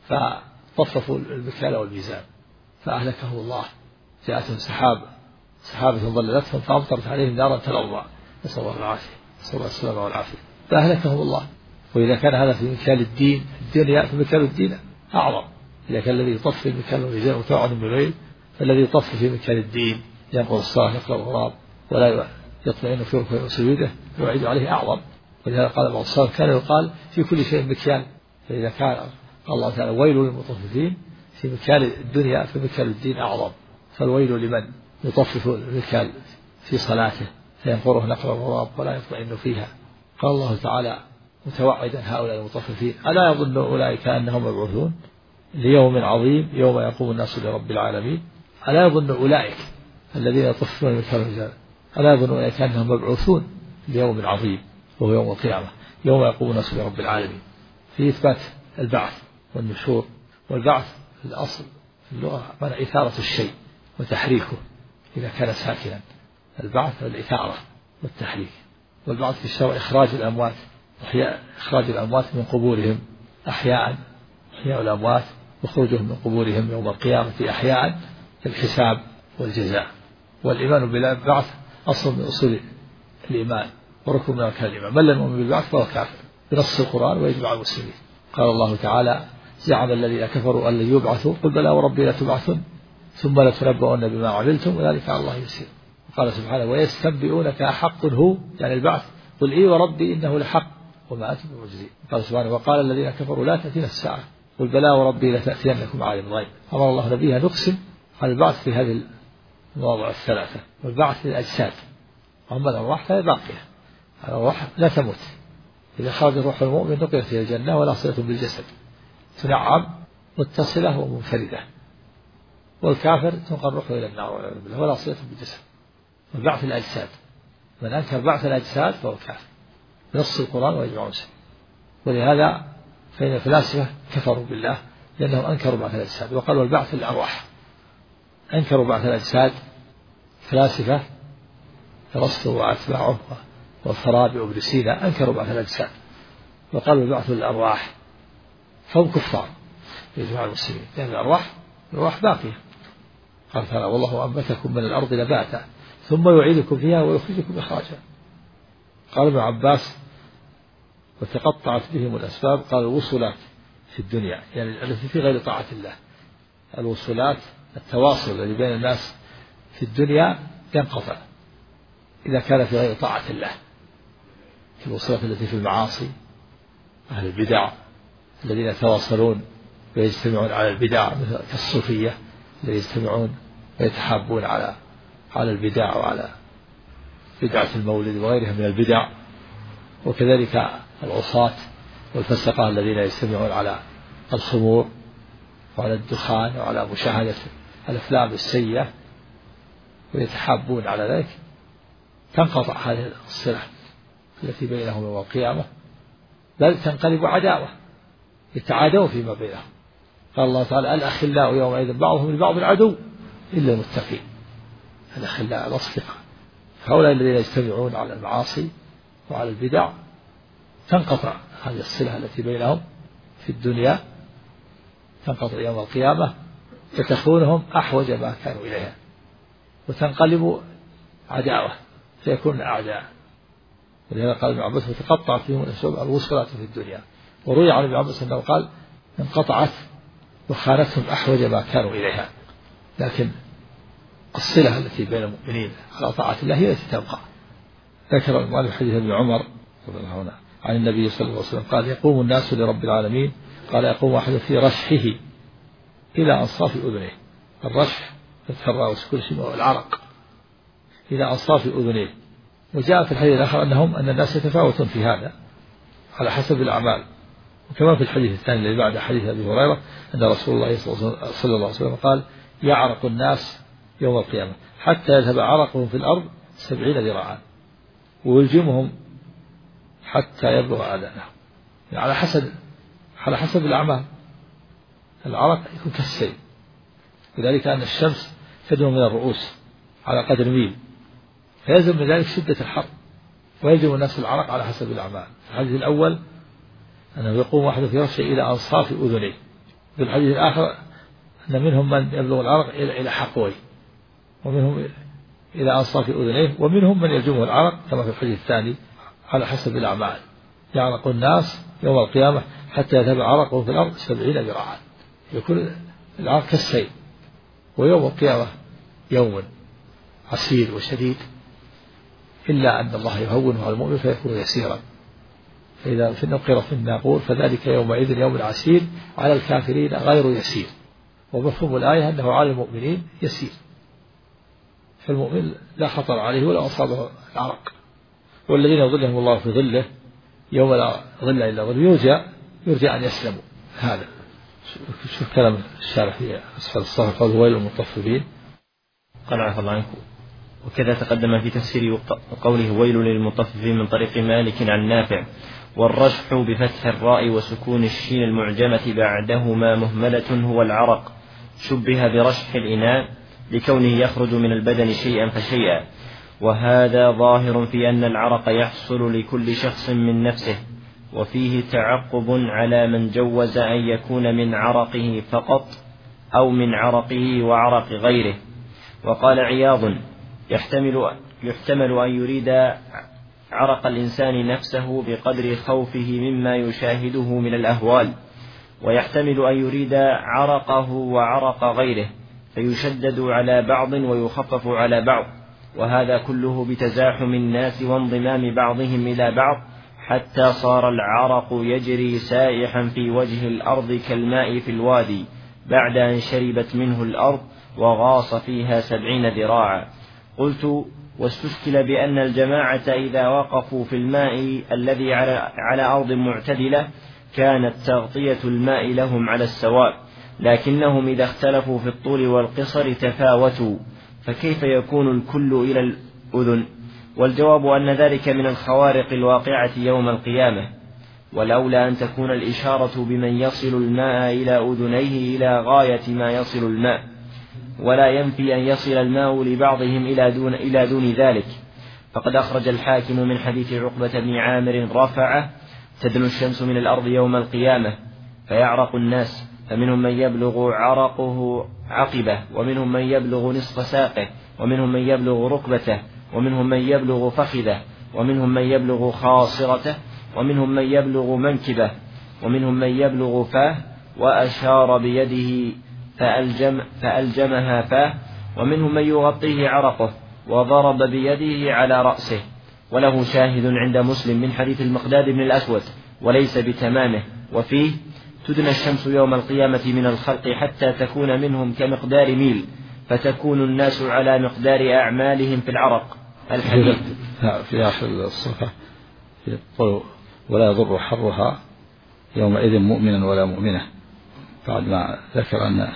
فطففوا المكيال والميزان فأهلكه الله. جاءتهم سحاب سحابة ظللتهم فأمطرت عليهم نارا تلظى، نسأل الله العافية، نسأل الله السلامة والعافية، فأهلكهم الله. وإذا كان هذا في مكيال الدين الدنيا في مكيال الدين أعظم. إذا كان الذي يطفي المكيال والميزان وتوعد بالليل، فالذي يطفي في مكيال الدين ينقض الصلاة يقرأ الغراب ولا يطمئن في ركوعه وسجوده يعيد عليه أعظم. ولهذا قال بعض السلف كان يقال في كل شيء مكيال. فإذا كان الله تعالى ويل للمطففين في مكيال الدنيا في مكيال الدين أعظم، فالويل لمن يطفف المكيال في صلاته فينقره نقر الغراب ولا يطمئن فيها. قال الله تعالى متوعدا هؤلاء المطففين ألا يظن أولئك أنهم مبعوثون ليوم عظيم يوم يقوم الناس لرب العالمين. ألا يظن أولئك الذين يطففون المكيال والميزان ألا يظن أولئك أنهم مبعوثون ليوم عظيم وهو يوم القيامة يوم يقوم الناس لرب العالمين. في إثبات البعث والنشور. والبعث في الأصل في اللغة معنى إثارة الشيء وتحريكه إذا كان ساكنا. البعث والإثارة والتحريك. والبعث في الشرع إخراج الأموات أحياء إخراج الأموات من قبورهم أحياء أحياء الأموات وخروجهم من قبورهم يوم القيامة أحياء الحساب والجزاء. والإيمان بالبعث أصل من أصول الإيمان وركن من أركان الإيمان. من لم يؤمن بالبعث فهو كافر بنص القرآن ويجب على المسلمين. قال الله تعالى زعم الذين كفروا أن لن يبعثوا قل بلى وربي لتبعثن ثم لتنبؤن بما عملتم وذلك على الله يسير. قال سبحانه ويستنبئونك أحق هو يعني البعث قل إي وربي إنه لحق وما أنتم بمعجزين. قال سبحانه وقال الذين كفروا لا تأتينا الساعة قل بلى وربي لتأتينكم عالم الغيب. أمر الله نبيها نقسم على البعث في هذه المواضع الثلاثة. والبعث للأجساد، أما الأرواح فهي باقية، الأرواح لا تموت. إذا خرج روح المؤمن نقلت إلى الجنة ولا صلة بالجسد، تنعم متصلة ومنفردة. والكافر تنقل روحه إلى النار والعياذ بالله ولا صلة بالجسد. والبعث الأجساد، من أنكر بعث الأجساد فهو كافر بنص القرآن وإجماع المسلمين. ولهذا فإن الفلاسفة كفروا بالله لأنهم أنكروا بعث الأجساد وقالوا البعث الأرواح. أنكروا بعث الأجساد فلاسفة أرسطو وأتباعه والفارابي وابن سينا أنكروا بعث الأجساد وقالوا البعث الأرواح، فهم كفار بإجماع المسلمين لأن الأرواح الأرواح باقية. قال تعالى والله أنبتكم من الأرض نباتا ثم يعيدكم فيها ويخرجكم إخراجا. قال ابن عباس وتقطعت بهم الأسباب. قال الوصولات في الدنيا يعني التي في غير طاعة الله، الوصولات التواصل الذي بين الناس في الدنيا ينقطع إذا كان في غير طاعة الله، الوصولات التي في المعاصي، أهل البدع الذين يتواصلون ويجتمعون على البدع مثل كالصوفية الذين يجتمعون ويتحابون على على البدع وعلى بدعة المولد وغيرها من البدع. وكذلك العصاة والفسقة الذين يجتمعون على الخمور وعلى الدخان وعلى مشاهدة الأفلام السيئة ويتحابون على ذلك، تنقطع هذه الصلة التي بينهم يوم القيامة، بل تنقلب عداوة، يتعادون فيما بينهم. قال الله تعالى الأخلاء يومئذ بعضهم لبعض عدو إلا المتقين. الأخلاء الأصدقاء هؤلاء الذين يجتمعون على المعاصي وعلى البدع تنقطع هذه الصلة التي بينهم في الدنيا، تنقطع يوم القيامة فتخونهم أحوج ما كانوا إليها وتنقلب عداوة فيكون أعداء. ولهذا قال ابن عباس وتقطعت فيهم الوصولات في الدنيا. وروي عن ابن عباس أنه قال انقطعت وخانتهم أحوج ما كانوا إليها. لكن الصلة التي بين المؤمنين على طاعة الله هي التي تبقى. ذكر المؤلف حديث ابن عمر هنا عن النبي صلى الله عليه وسلم قال يقوم الناس لرب العالمين، قال يقوم أحد في رشحه إلى أنصاف أذنيه. الرشح فتح الراء وسكون الشين والعرق إلى أنصاف أذنيه. وجاء في الحديث الآخر أنهم أن الناس يتفاوتون في هذا على حسب الأعمال. وكما في الحديث الثاني الذي بعد حديث أبي هريرة أن رسول الله صلى الله عليه وسلم قال يعرق الناس يوم القيامة حتى يذهب عرقهم في الأرض سبعين ذراعا ويلجمهم حتى يبلغ آذانهم. يعني على حسب على حسب الأعمال. العرق يكون كالسيل، وذلك أن الشمس تدنو من الرؤوس على قدر ميل، فيلزم من ذلك شدة الحر ويلزم الناس العرق على حسب الأعمال. في الحديث الأول أنه يقوم واحد في رأسه إلى أنصاف أذنيه. في الحديث الآخر أن منهم من يبلغ العرق إلى حقويه ومنهم إلى أنصاف أذنيه ومنهم من يلجمه العرق كما في الحديث الثاني على حسب الأعمال. يعرق الناس يوم القيامة حتى يذهب عرقه في الأرض سبعين ذراعا، يكون العرق كالسيل. ويوم القيامة يوم عسير وشديد إلا أن الله يهونه على المؤمن فيكون يسيرا. فإذا في نقر في الناقور فذلك يومئذ يوم عسير على الكافرين غير يسير. ومفهوم الآية أنه على المؤمنين يسير، فالمؤمن لا خطر عليه ولا أصابه العرق. والذين يظلهم الله في ظله يوم لا ظل إلا ظل يرجى يرجى أن يسلموا. هذا شوف كلام الشارح في أسفل الصفحة قال ويل للمطففين. قال عفى الله عنكم. وكذا تقدم في تفسير قوله ويل للمطففين من طريق مالك عن نافع. والرشح بفتح الراء وسكون الشين المعجمة بعدهما مهملة هو العرق، شبه برشح الإناء لكونه يخرج من البدن شيئا فشيئا. وهذا ظاهر في أن العرق يحصل لكل شخص من نفسه، وفيه تعقب على من جوز أن يكون من عرقه فقط أو من عرقه وعرق غيره. وقال عياض يحتمل, يحتمل أن يريد عرق الإنسان نفسه بقدر خوفه مما يشاهده من الأهوال، ويحتمل أن يريد عرقه وعرق غيره فيشدد على بعض ويخفف على بعض، وهذا كله بتزاحم الناس وانضمام بعضهم إلى بعض، حتى صار العرق يجري سائحا في وجه الأرض كالماء في الوادي بعد أن شربت منه الأرض وغاص فيها سبعين ذراعا. قلت: واستشكل بأن الجماعة إذا وقفوا في الماء الذي على أرض معتدلة كانت تغطية الماء لهم على السواء، لكنهم إذا اختلفوا في الطول والقصر تفاوتوا، فكيف يكون الكل إلى الأذن؟ والجواب أن ذلك من الخوارق الواقعة يوم القيامة، والأولى أن تكون الإشارة بمن يصل الماء إلى أذنيه إلى غاية ما يصل الماء، ولا ينفي أن يصل الماء لبعضهم إلى دون, إلى دون ذلك. فقد أخرج الحاكم من حديث عقبة بن عامر رفعه: تدنو الشمس من الأرض يوم القيامة فيعرق الناس، فمنهم من يبلغ عرقه عقبه، ومنهم من يبلغ نصف ساقه، ومنهم من يبلغ ركبته، ومنهم من يبلغ فخذه، ومنهم من يبلغ خاصرته، ومنهم من يبلغ منكبه، ومنهم من يبلغ فاه، وأشار بيده فألجم فألجمها فاه، ومنهم من يغطيه عرقه وضرب بيده على رأسه. وله شاهد عند مسلم من حديث المقداد بن الأسود وليس بتمامه، وفيه: تدنى الشمس يوم القيامة من الخلق حتى تكون منهم كمقدار ميل، فتكون الناس على مقدار أعمالهم في العرق. الحديث في آخر الصفحة: ولا يضر حرها يومئذ مؤمنا ولا مؤمنة، بعد ما ذكر أن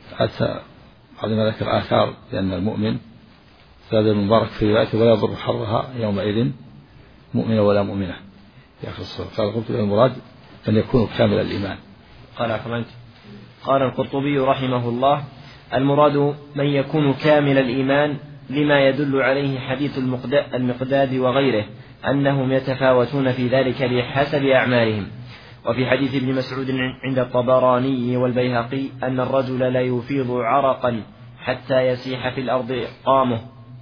بعد ما ذكر آثار لأن المؤمن زاد المبارك في روايته: ولا يضر حرها يومئذ مؤمنا ولا مؤمنة في آخر الصفحة. قال: قلت المراد أن يكونوا كامل الإيمان. قال قال القرطبي رحمه الله: المراد من يكون كامل الإيمان لما يدل عليه حديث المقداد وغيره أنهم يتفاوتون في ذلك بحسب أعمالهم. وفي حديث ابن مسعود عند الطبراني والبيهقي أن الرجل لا يفيض عرقا حتى يسيح في الأرض قامه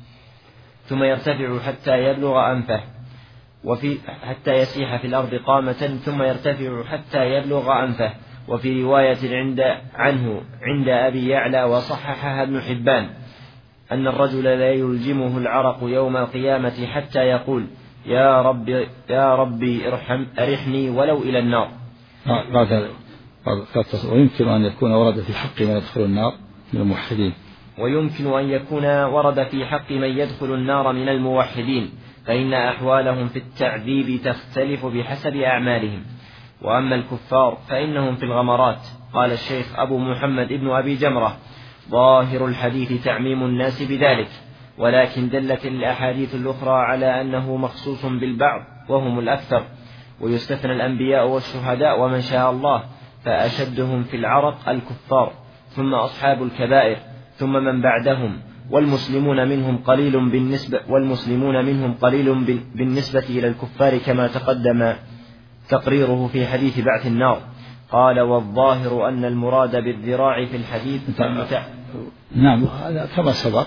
ثم يرتفع حتى يبلغ أنفه، وفي حتى يسيح في الأرض قامة ثم يرتفع حتى يبلغ أنفه. وفي رواية عند عنه عند أبي يعلى وصححها ابن حبان أن الرجل لا يلجمه العرق يوم القيامة حتى يقول: يا رب يا ربي ارحم أرحني ولو إلى النار. ويمكن أن يكون ورد في حق من يدخل النار من الموحدين ويمكن أن يكون ورد في حق من يدخل النار من الموحدين، فإن أحوالهم في التعذيب تختلف بحسب أعمالهم. وأما الكفار فإنهم في الغمرات. قال الشيخ أبو محمد ابن أبي جمرة: ظاهر الحديث تعميم الناس بذلك، ولكن دلت الأحاديث الأخرى على أنه مخصوص بالبعض وهم الأكثر، ويستثنى الأنبياء والشهداء ومن شاء الله، فأشدهم في العرق الكفار، ثم أصحاب الكبائر، ثم من بعدهم، والمسلمون منهم قليل بالنسبة والمسلمون منهم قليل بالنسبة إلى الكفار كما تقدم تقريره في حديث بعث النار. قال: والظاهر أن المراد بالذراع في الحديث المتع... نعم، هذا كما سبق،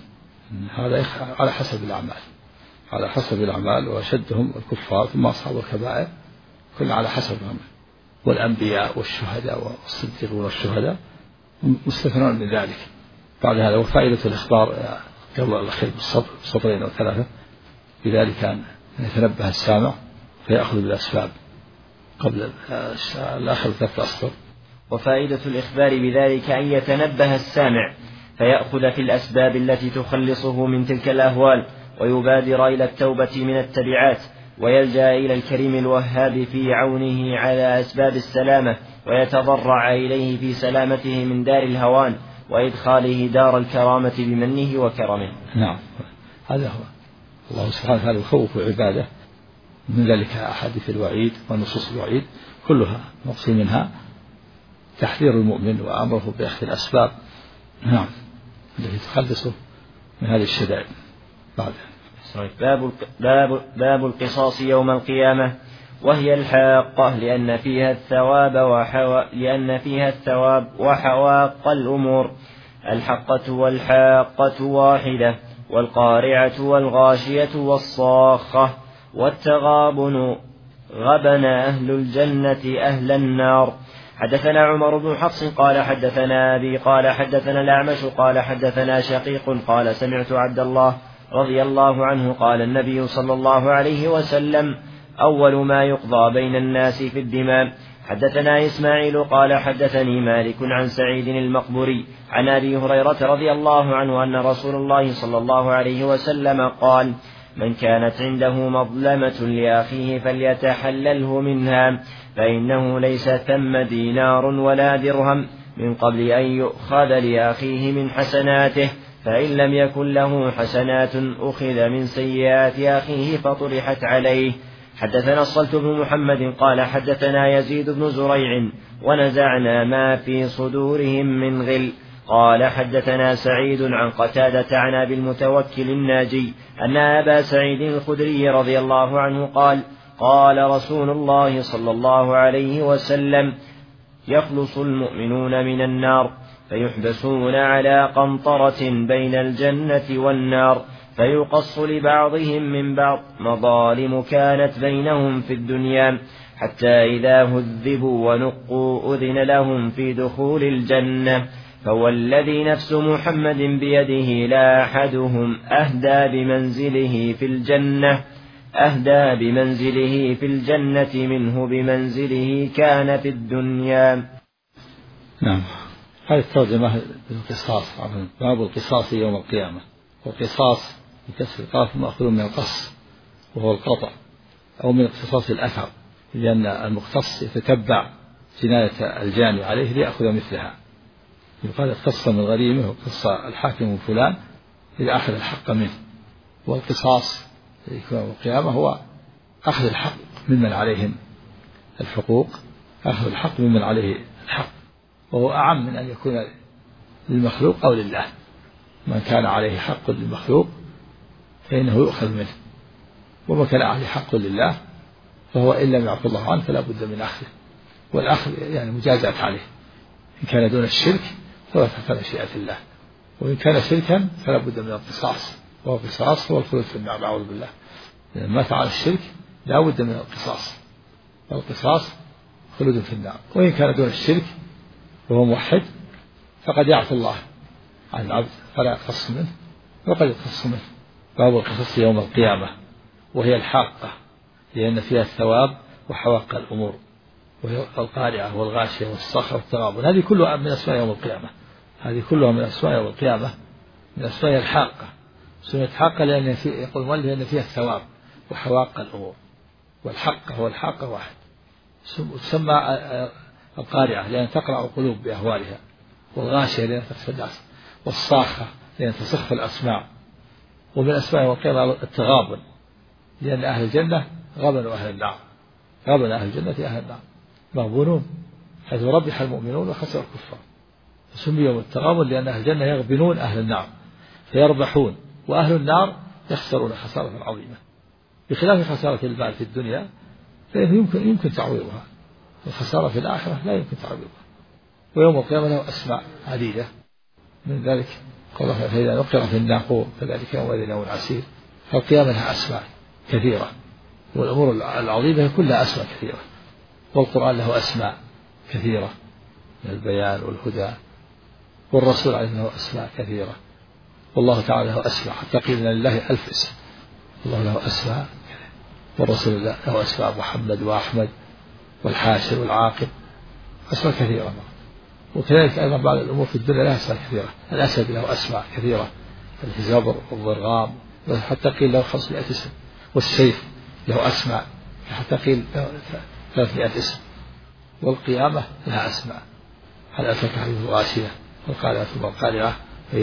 هذا على حسب الأعمال على حسب الأعمال وأشدهم الكفار ثم أصحاب الكبائر، كل على حسب الأعمال. والأنبياء والشهداء والصديقون والشهداء مستثنون من ذلك. بعد هذا وفائدة الإخبار قبل الأخير بالصبر صبرين أو ثلاثة، بذلك أن يتنبه السامع فيأخذ بالأسباب قبل الآخر ثلاثة أسطر. وفائدة الإخبار بذلك أن يتنبه السامع فيأخذ في الأسباب التي تخلصه من تلك الأهوال، ويبادر إلى التوبة من التبعات، ويلجأ إلى الكريم الوهاب في عونه على أسباب السلامة، ويتضرع إليه في سلامته من دار الهوان وإدخاله دار الكرامة بمنه وكرمه. نعم، هذا هو. الله سبحانه وتعالى يخوف عباده، من ذلك أحاديث الوعيد ونصوص الوعيد كلها مقصود منها تحذير المؤمن وأمره بأخذ الأسباب نعم التي تخلصه من هذه الشدائد. بعد باب باب باب القصاص يوم القيامة، وهي الحاقة لأن فيها الثواب وحوا لأن فيها الثواب وحواق الأمور. الحقة والحاقة واحدة، والقارعة والغاشية والصاخة. والتغابن غبن أهل الجنة أهل النار، حدثنا عمر بن حفص قال حدثنا أبي قال حدثنا الأعمش قال حدثنا شقيق قال سمعت عبد الله رضي الله عنه قال النبي صلى الله عليه وسلم أول ما يقضى بين الناس في الدماء. حدثنا إسماعيل قال حدثني مالك عن سعيد المقبري عن أبي هريرة رضي الله عنه أن رسول الله صلى الله عليه وسلم قال من كانت عنده مظلمة لأخيه فليتحلله منها فإنه ليس ثم دينار ولا درهم من قبل أن يؤخذ لأخيه من حسناته، فإن لم يكن له حسنات أخذ من سيئات أخيه فطرحت عليه. حدثنا الصلت بن محمد قال حدثنا يزيد بن زريع ونزعنا ما في صدورهم من غل. قال حدثنا سعيد عن قتادة عن أبي المتوكل الناجي أن أبا سعيد الخدري رضي الله عنه قال قال رسول الله صلى الله عليه وسلم يخلص المؤمنون من النار فيحبسون على قنطرة بين الجنة والنار فيقص لبعضهم من بعض مظالم كانت بينهم في الدنيا حتى إذا هذبوا ونقوا أذن لهم في دخول الجنة. فوالذي نفس محمد بيده لا أحدهم أهدى بمنزله في الجنة أهدى بمنزله في الجنة منه بمنزله كان في الدنيا. نعم. هذه الترجمة بالقصاص، باب القصاص يوم القيامة. والقصاص بكسر القاف مأخوذ من القص وهو القطع أو من اقتصاص الأثر، لأن المقتص يتتبع جناية الجاني عليه ليأخذ مثلها. يقال اقتص من غريمه واقتص الحاكم من فلان إذا أخذ الحق منه. والقصاص يوم القيامة هو أخذ الحق ممن عليهم الحقوق، أخذ الحق ممن عليه الحق، وهو أعم من أن يكون للمخلوق أو لله. من كان عليه حق للمخلوق فإنه يؤخذ منه، ومن كان عليه حق لله فهو إن لم يعفو الله عنه فلا بد من أخذه. والأخذ يعني مجازات عليه، إن كان دون الشرك فهو تحت مشيئة الله، وإن كان شركا فلا بد من القصاص، وهو القصاص هو الخلود في النار أعوذ بالله. لأن مات على الشرك لا بد من القصاص، والقصاص خلود في النار. وإن كان دون الشرك وهو موحد فقد يعفو الله عن العبد فلا يقتص منه وقد يقتص منه. باب القصص يوم القيامة، وهي الحاقة لأن فيها الثواب وحواق الأمور، وهي القارعة والغاشية والصخر والتغابن. هذه كلها من أسماء يوم القيامة، هذه كلها من أسماء يوم القيامة، من أسماء الحاقة. سميت حاقة لأن في يقول مؤلف لأن فيها الثواب وحواق الأمور، والحقة والحاقة واحد. تسمى القارعة لأن تقرع القلوب بأهوالها، والغاشية لأن تخشى الناس، والصاخة لأن تصخ الأسماع. ومن أسماء يوم القيامة التغابن لأن أهل الجنة غبنوا أهل النار، غبن أهل الجنة أهل النار مغبونون حيث ربح المؤمنون وخسر الكفار. سمي يوم التغابن لأن أهل الجنة يغبنون أهل النار فيربحون، وأهل النار يخسرون خسارة عظيمة، بخلاف خسارة المال في الدنيا فإنه يمكن يمكن تعويضها، والخسارة في الآخرة لا يمكن تعويضها. ويوم القيامة له أسماء عديدة، من ذلك قوله فإذا نقر في الناقور فذلك يومئذ يوم عسير. فالقيامة لها أسماء كثيرة، والأمور العظيمة كلها أسماء كثيرة، والقرآن له أسماء كثيرة من البيان والهدى، والرسول عليه له أسماء كثيرة، والله تعالى له أسماء حتى قيل إن لله ألف اسم. الله له أسماء، والرسول له أسماء محمد وأحمد والحاشر والعاقب، أسماء كثيرة. وكذلك أيضا بعض الأمور في الدنيا لها أسماء كثيرة. الأسد له أسماء كثيرة، الزبر والضرغام حتى قيل له خمسمائة اسم، والسيف له أسماء حتى قيل له ثلاثمائة اسم. والقيامة لها أسماء، هل أتاك حديث الغاشية والقارعة ثم القارعة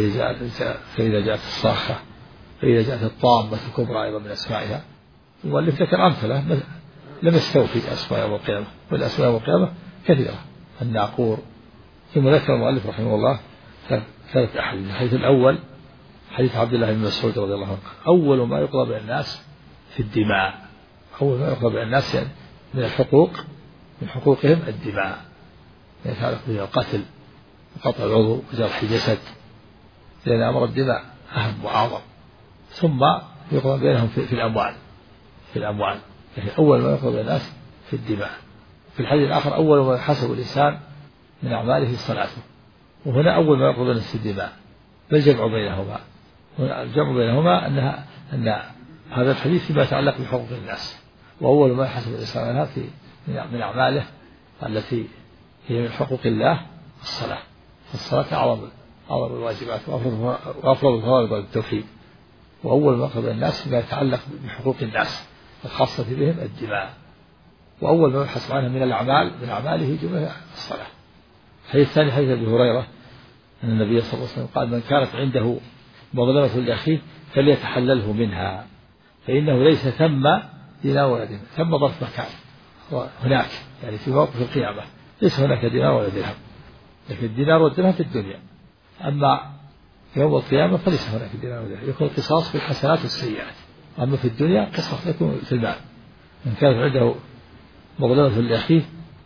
فإذا جاءت الصاخة فإذا جاءت الطامة الكبرى أيضا من أسمائها. واللي ذكر أمثلة لم يستوفي أسماء يوم القيامة، والأسماء يوم القيامة كثيرة. الناقور. ثم ذكر المؤلف رحمه الله ثلاث أحاديث. الحديث الأول حديث عبد الله بن مسعود رضي الله عنه، أول ما يقضى بين الناس في الدماء، أول ما يقضى بين الناس يعني من الحقوق، من حقوقهم الدماء، يتعلق به القتل وقطع العضو وجرح الجسد، لأن أمر الدماء أهم وأعظم. ثم يقضى بينهم في, في الأموال، في الأموال يعني أول ما يقضى بين الناس في الدماء. في الحديث الآخر أول ما يحاسب الإنسان من أعماله صلاته، وهنا أول ما يقضى نفس الدماء، فالجمع بينهما الجمع بينهما أنها أن هذا الحديث فيما يتعلق بحقوق الناس، وأول ما يحاسب الإنسان عنها في من أعماله التي هي من حقوق الله الصلاة، فالصلاة أعظم أعظم الواجبات وأفضل الفرائض والتوحيد، وأول ما قضى الناس فيما يتعلق بحقوق الناس الخاصة بهم الدماء، وأول ما يحاسب عنها من الأعمال من أعماله جملة الصلاة. الحديث الثاني حديث أبي هريرة أن النبي صلى الله عليه وسلم قال: من كانت عنده مظلمة لأخيه فليتحلله منها فإنه ليس ثم دينار ولا درهم، ثم ظرف مكان هناك يعني في موقف القيامة ليس هناك دينار ولا درهم، لكن الدينار والدرهم في الدنيا، أما في يوم القيامة فليس هناك دينار ولا درهم، يكون القصاص في الحسنات والسيئات، أما في الدنيا قصاص يكون في المال. من كانت عنده مظلمة لأخيه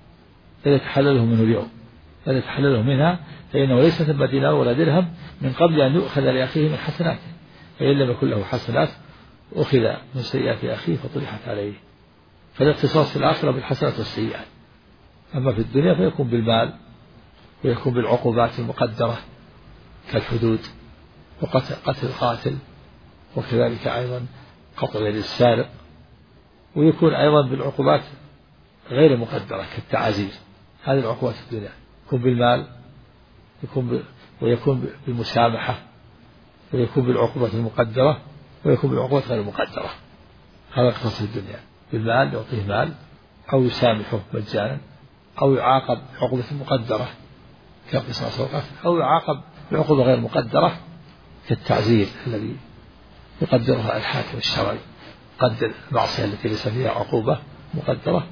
فليتحلله منه اليوم فليتحلله منها فإنه ليس ثم دينار ولا درهم من قبل أن يؤخذ لأخيه من حسناته، فإن لم يكن له حسنات أخذ من سيئات أخيه فطرحت عليه. فالاقتصاص في الآخرة بالحسنات والسيئات، أما في الدنيا فيكون بالمال ويكون بالعقوبات المقدرة كالحدود وقتل القاتل، وكذلك أيضا قطع يد السارق، ويكون أيضا بالعقوبات غير مقدرة كالتعازير. هذه العقوبات في الدنيا يكون بالمال يكون ب... ويكون بالمسامحة، ويكون بالعقوبات المقدرة، ويكون بالعقوبات غير المقدرة. هذا القصاص في الدنيا، بالمال يعطيه مال أو يسامحه مجانا، أو يعاقب بعقوبة مقدرة كقصاص القتل، أو يعاقب بعقوبة غير مقدرة كالتعزير الذي يقدرها الحاكم الشرعي، يقدر المعصية التي ليس فيها عقوبة مقدرة،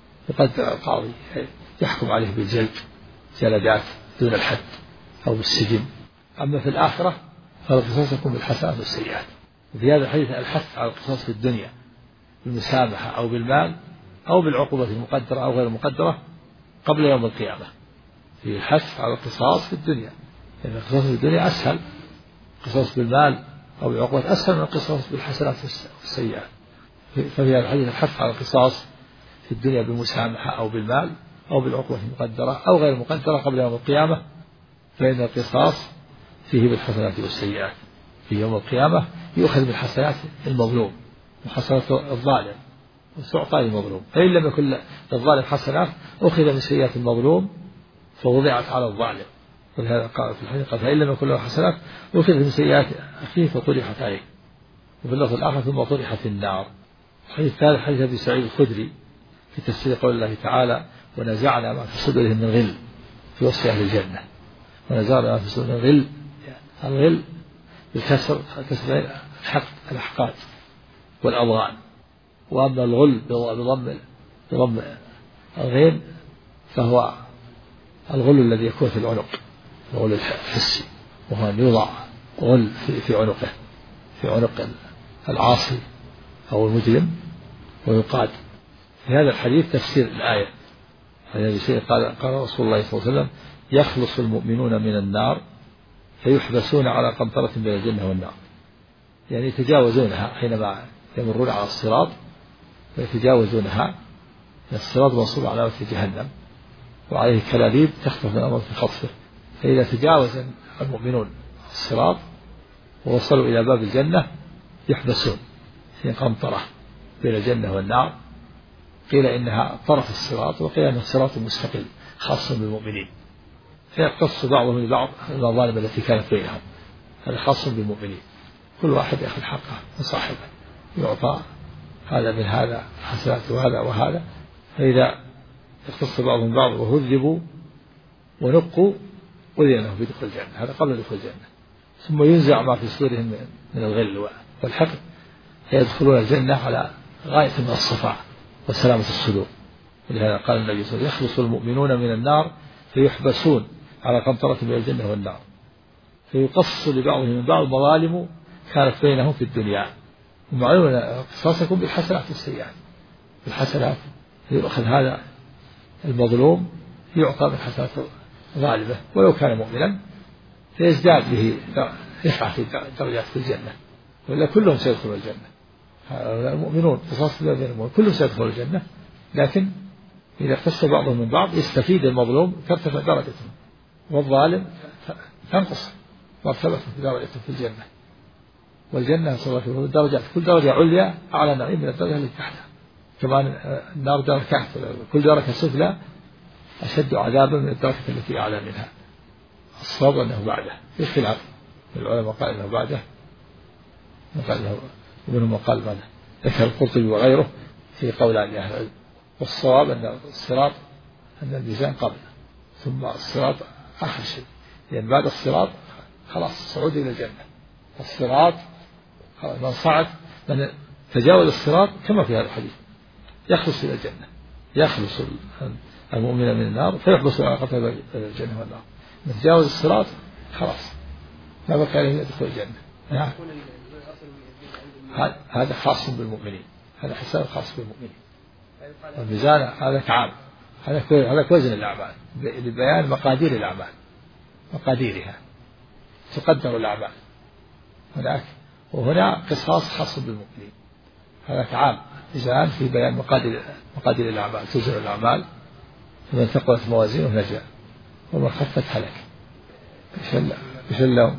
يقدر القاضي يحكم عليه بالجلد جلدات دون الحد أو بالسجن. أما في الآخرة فالقصاص يكون بالحسنات والسيئات. وفي هذا الحديث الحث على القصاص في الدنيا بالمسامحة أو بالمال أو بالعقوبة المقدرة أو غير المقدرة قبل يوم القيامة. في الحث على القصاص في الدنيا، لأن يعني القصاص في الدنيا أسهل، القصاص بالمال أو بالعقوبات أسهل من القصاص بالحسنات والسيئات. ففي هذا الحديث الحث على القصاص في الدنيا بالمسامحة أو بالمال أو بالعقوبة المقدرة أو غير المقدرة قبل يوم القيامة، فإن القصاص فيه بالحسنات والسيئات. في يوم القيامة يؤخذ من حسنات المظلوم وحسنات الظالم وتعطى للمظلوم، فإن لم يكن للظالم حسنات أخذ من سيئات المظلوم فوضعت على الظالم. ولهذا قال في الحديث قال: فإن لم يكن له حسنات أخذ من سيئات أخيه فطرحت عليه. وفي اللفظ الآخر: ثم طرحت في النار. الحديث الثالث حديث أبي سعيد الخدري في تفسير قول الله تعالى: ونزعنا ما في صدورهم من غل، في وصف أهل الجنة. ونزعنا ما في صدورهم من غل، الغل بالكسر كسر الحقد الأحقاد والأضغان، وأما الغل بضم بضم الغين فهو الغل الذي يكون في العنق، الغل الحسي، وهو أن يوضع غل في, في عنقه في عنق العاصي أو المجرم ويقاد. في هذا الحديث تفسير الآية قال قال رسول الله صلى الله عليه وسلم: يخلص المؤمنون من النار فيحبسون على قنطرة بين الجنة والنار، يعني يتجاوزونها حينما يمرون على الصراط، ويتجاوزونها. الصراط منصوب على وجه جهنم وعليه كلاليب تخطف من الأرض في خطفه، فإذا تجاوز المؤمنون الصراط ووصلوا إلى باب الجنة يحبسون في قنطرة بين الجنة والنار. قيل إنها طرف الصراط، وقيل أنه صراط مستقل خاص بالمؤمنين، فيقتص بعضهم لبعض المظالم التي كانت بينهم. هذا خاص بالمؤمنين، كل واحد يأخذ حقه من صاحبه، يعطى هذا من هذا حسنات وهذا وهذا. فإذا يختص بعضهم بعض وهذبوا ونقوا أذن لهم بدخول الجنة، هذا قبل دخول الجنة. ثم ينزع ما في صدورهم من الغل والحقد، فيدخلون الجنة على غاية من الصفاء وسلامة الصدور. ولهذا قال النبي صلى الله عليه وسلم: يخلص المؤمنون من النار فيحبسون على قنطرة بين الجنة والنار، فيقص لبعضهم من بعض مظالم كانت بينهم في الدنيا. ومعلوم أن القصاص يكون بالحسنات والسيئات. بالحسنات يؤخذ هذا المظلوم يعطى من حسنات ظالمه ولو كان مؤمنا، فيزداد به يرفع في درجات في الجنة، ولا كلهم سيدخلون الجنة. المؤمنون قصاص بين المؤمنين كلهم سيدخلون الجنة، لكن إذا اقتص بعضهم من بعض يستفيد المظلوم ترتفع درجته، والظالم تنقص مرتبته في درجته في الجنة. والجنة صلى درجات، كل درجة عليا أعلى نعيم من الدرجة اللي تحتها. كمان النار دركات، كل درجة سفلى أشد عذابا من الدرجة التي أعلى منها. الصواب أنه بعده، في خلاف العلماء قال أنه بعده، وقال له ومنهم قال بعده، ذكر القرطبي وغيره في قول عن أهل العلم. والصواب أن الصراط أن الميزان قبل، ثم الصراط آخر شيء، لأن يعني بعد الصراط خلاص الصعود إلى الجنة. الصراط من صعد من تجاوز الصراط كما في هذا الحديث يخلص إلى الجنة، يخلص المؤمن من النار فيحبس علاقته إلى الجنة والنار. من تجاوز الصراط خلاص ما بقى عليه يدخل الجنة. نعم. هذا خاص بالمؤمنين، هذا حساب خاص بالمؤمنين. الميزان هذا كعام، هذا هذا وزن الأعمال لبيان مقادير الأعمال، مقاديرها تقدر الأعمال هناك، وهنا قصاص خاص بالمؤمنين. هذا كعام ميزان في بيان مقادير مقادير الأعمال، توزن الأعمال، فمن ثقلت موازينه نجا ومن خفت هلك. ايش اللون؟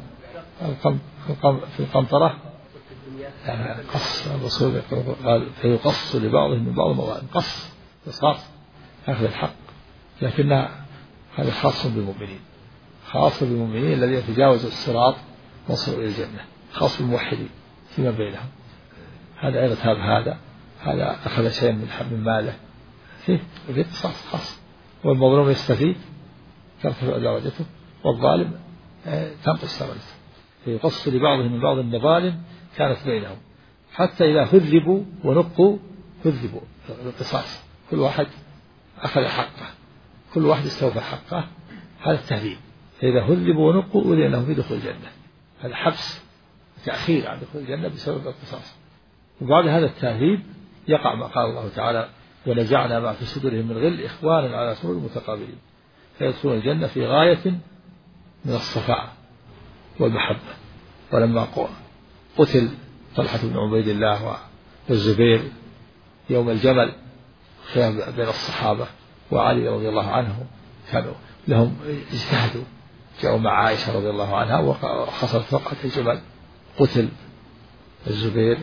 في القنطرة يعني قص الرسول قال فيقص لبعضهم من بعض المظالم، قص قصاص أخذ الحق، لكنها هذا خاص بالمؤمنين، خاص بالمؤمنين الذين يتجاوز الصراط وصلوا إلى الجنة، خاص بالموحدين فيما بينهم. هذا أيضا هذا هذا هذا أخذ شيئا من من ماله فيه وفيه قصاص خاص، والمظلوم يستفيد ترتفع درجته، والظالم تنقص درجته. فيقص لبعضهم من بعض المظالم كانت بينهم حتى إذا هذبوا ونقوا هذبوا القصاص، كل واحد أخذ حقه، كل واحد استوفى حقه، هذا التهذيب. فإذا هذبوا ونقوا أذن لهم في دخول الجنة، هذا حبس تأخير عن دخول الجنة بسبب القصاص. وبعد هذا التهذيب يقع ما قال الله تعالى ونزعنا ما في صدورهم من غل إخوانا على سرور متقابلين فيدخلون الجنة في غاية من الصفاء والمحبة. ولما قتل طلحة بن عبيد الله والزبير يوم الجمل خلاف بين الصحابة، وعلي رضي الله عنه كانوا لهم اجتهدوا، جاءوا مع عائشة رضي الله عنها وحصلت وقعة الجمل، قتل الزبير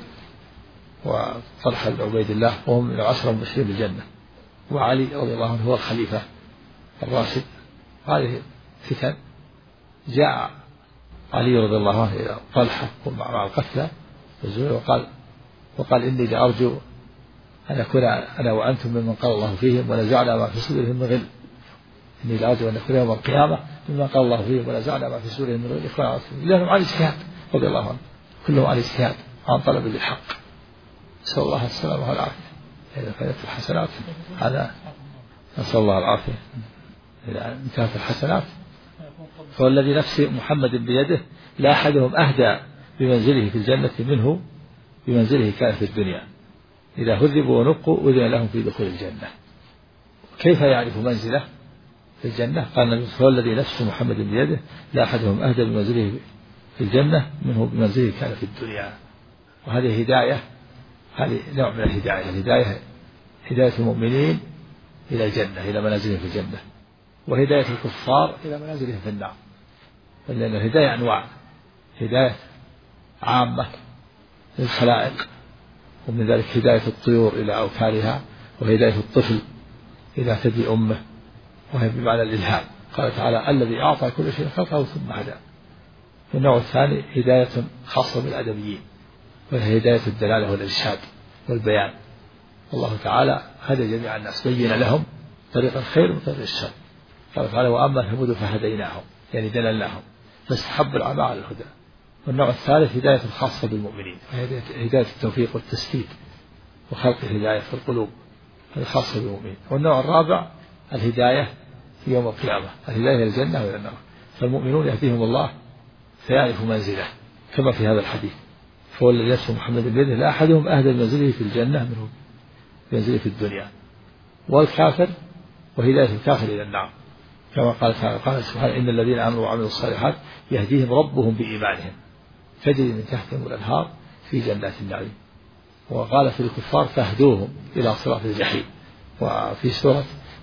وطلحة بن عبيد الله وهم من العشرة المبشرين بالجنة، وعلي رضي الله عنه هو الخليفة الراشد. هذه فتن، جاء علي رضي الله عنه إلى طلحة مع القتلى والزبير وقال وقال إني لأرجو أن أكون أنا وأنتم ممن قال الله فيهم ونزعنا ما في صدورهم من غل، إني لأرجو أن أكون يوم القيامة ممن قال الله فيهم ونزعنا ما في صدورهم من غل إخوانا لأنهم على اجتهاد رضي الله عنه، كلهم على اجتهاد عن طلب للحق، نسأل الله السلامة والعافية. إذا كانت الحسنات هذا نسأل الله العافية، إذا انتهت الحسنات فوالذي نفس محمد بيده لا أحدهم أهدى بمنزله في الجنة منه بمنزله كان في الدنيا، إذا هذبوا ونقوا أذن لهم في دخول الجنة. كيف يعرف منزله في الجنة؟ قال النبي فوالذي نفس محمد بيده لا أحدهم أهدى بمنزله في الجنة منه بمنزله كان في الدنيا. وهذه هداية، هذه نوع من الهداية، الهداية هداية المؤمنين إلى الجنة، إلى منازلهم في الجنة، وهداية الكفار إلى منازلهم في النار. لأن الهداية أنواع، هداية عامة للخلائق، ومن ذلك هداية الطيور إلى أوتارها، وهداية الطفل إلى ثدي أمه، وهي بمعنى الإلهام. قال تعالى الذي أعطى كل شيء خلقه ثم هدى. والنوع الثاني هداية خاصة بالأدبيين، وهي هداية الدلالة والإرشاد والبيان. الله تعالى هدى جميع الناس، بين لهم طريق الخير وطريق الشر. قال تعالى وأما ثمود فهديناهم، يعني دللناهم فاستحبوا العمى على الهدى. والنوع الثالث هداية خاصة بالمؤمنين، هداية التوفيق والتسديد وخلق الهداية في القلوب، هذه خاصة بالمؤمنين. والنوع الرابع الهداية في يوم القيامة، الهداية إلى الجنة وإلى النار. فالمؤمنون يهديهم الله فيعرف منزله كما في هذا الحديث فهو الذي يسمى محمد بيده لا أحدهم أهدى بمنزله في الجنة منه بمنزله في الدنيا. والكافر وهداية الكافر إلى النار كما قال تعالى قال سبحانه إن الذين آمنوا وعملوا الصالحات يهديهم ربهم بإيمانهم تجري من تحتهم الأنهار في جنات النعيم. وقال في الكفار فاهدوهم إلى صراط الجحيم. وفي سورة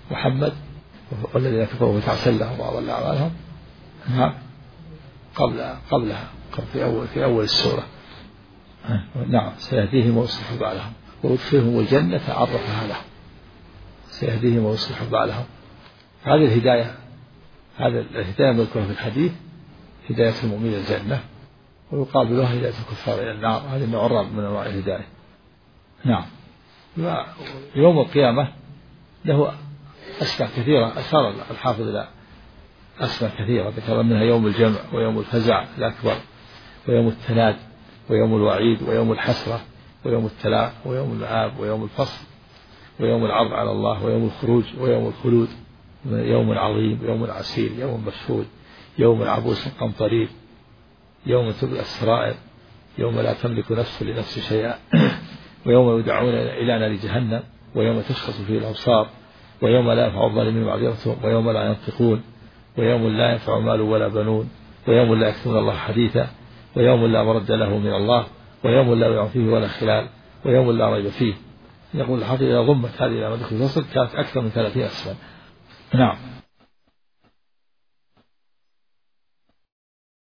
محمد والذين كفروا فتعسل لهم وأضل أعمالهم. نعم قبل قبلها قبل في أول في أول السورة. نعم سيهديهم ويصلح بالهم ويدخلهم الجنة عرفها لهم. سيهديهم ويصلح بالهم. هذه الهداية هذا الهداية المذكورة في الحديث هداية المؤمنين الجنة ويقابلها هداية الكفار إلى النار. هذه النوع الرابع من أنواع الهداية. نعم. يوم القيامة له أسماء كثيرة أشار الحافظ إلى أسماء كثيرة ذكر منها يوم الجمع ويوم الفزع الأكبر ويوم التناد ويوم الوعيد ويوم الحسرة ويوم التلاق ويوم المآب ويوم الفصل ويوم العرض على الله ويوم الخروج ويوم الخلود يوم عظيم يوم عسير يوم مشهود يوم عبوس قمطرير يوم تبلى السرائر يوم لا تملك نفس لنفس شيئا ويوم يدعون إلى نار جهنم ويوم تشخص فيه الأبصار ويوم لا ينفع الظالمين معذرتهم ويوم لا ينطقون ويوم لا ينفع مال ولا بنون ويوم لا يكتمون الله حديثا ويوم لا مرد له من الله ويوم لا يعن فيه ولا خلال ويوم لا ريب فيه. يقول الحافظ إذا ضمت هذه إلى مدخل الفصل كانت أكثر من ثلاثين اسما. نعم.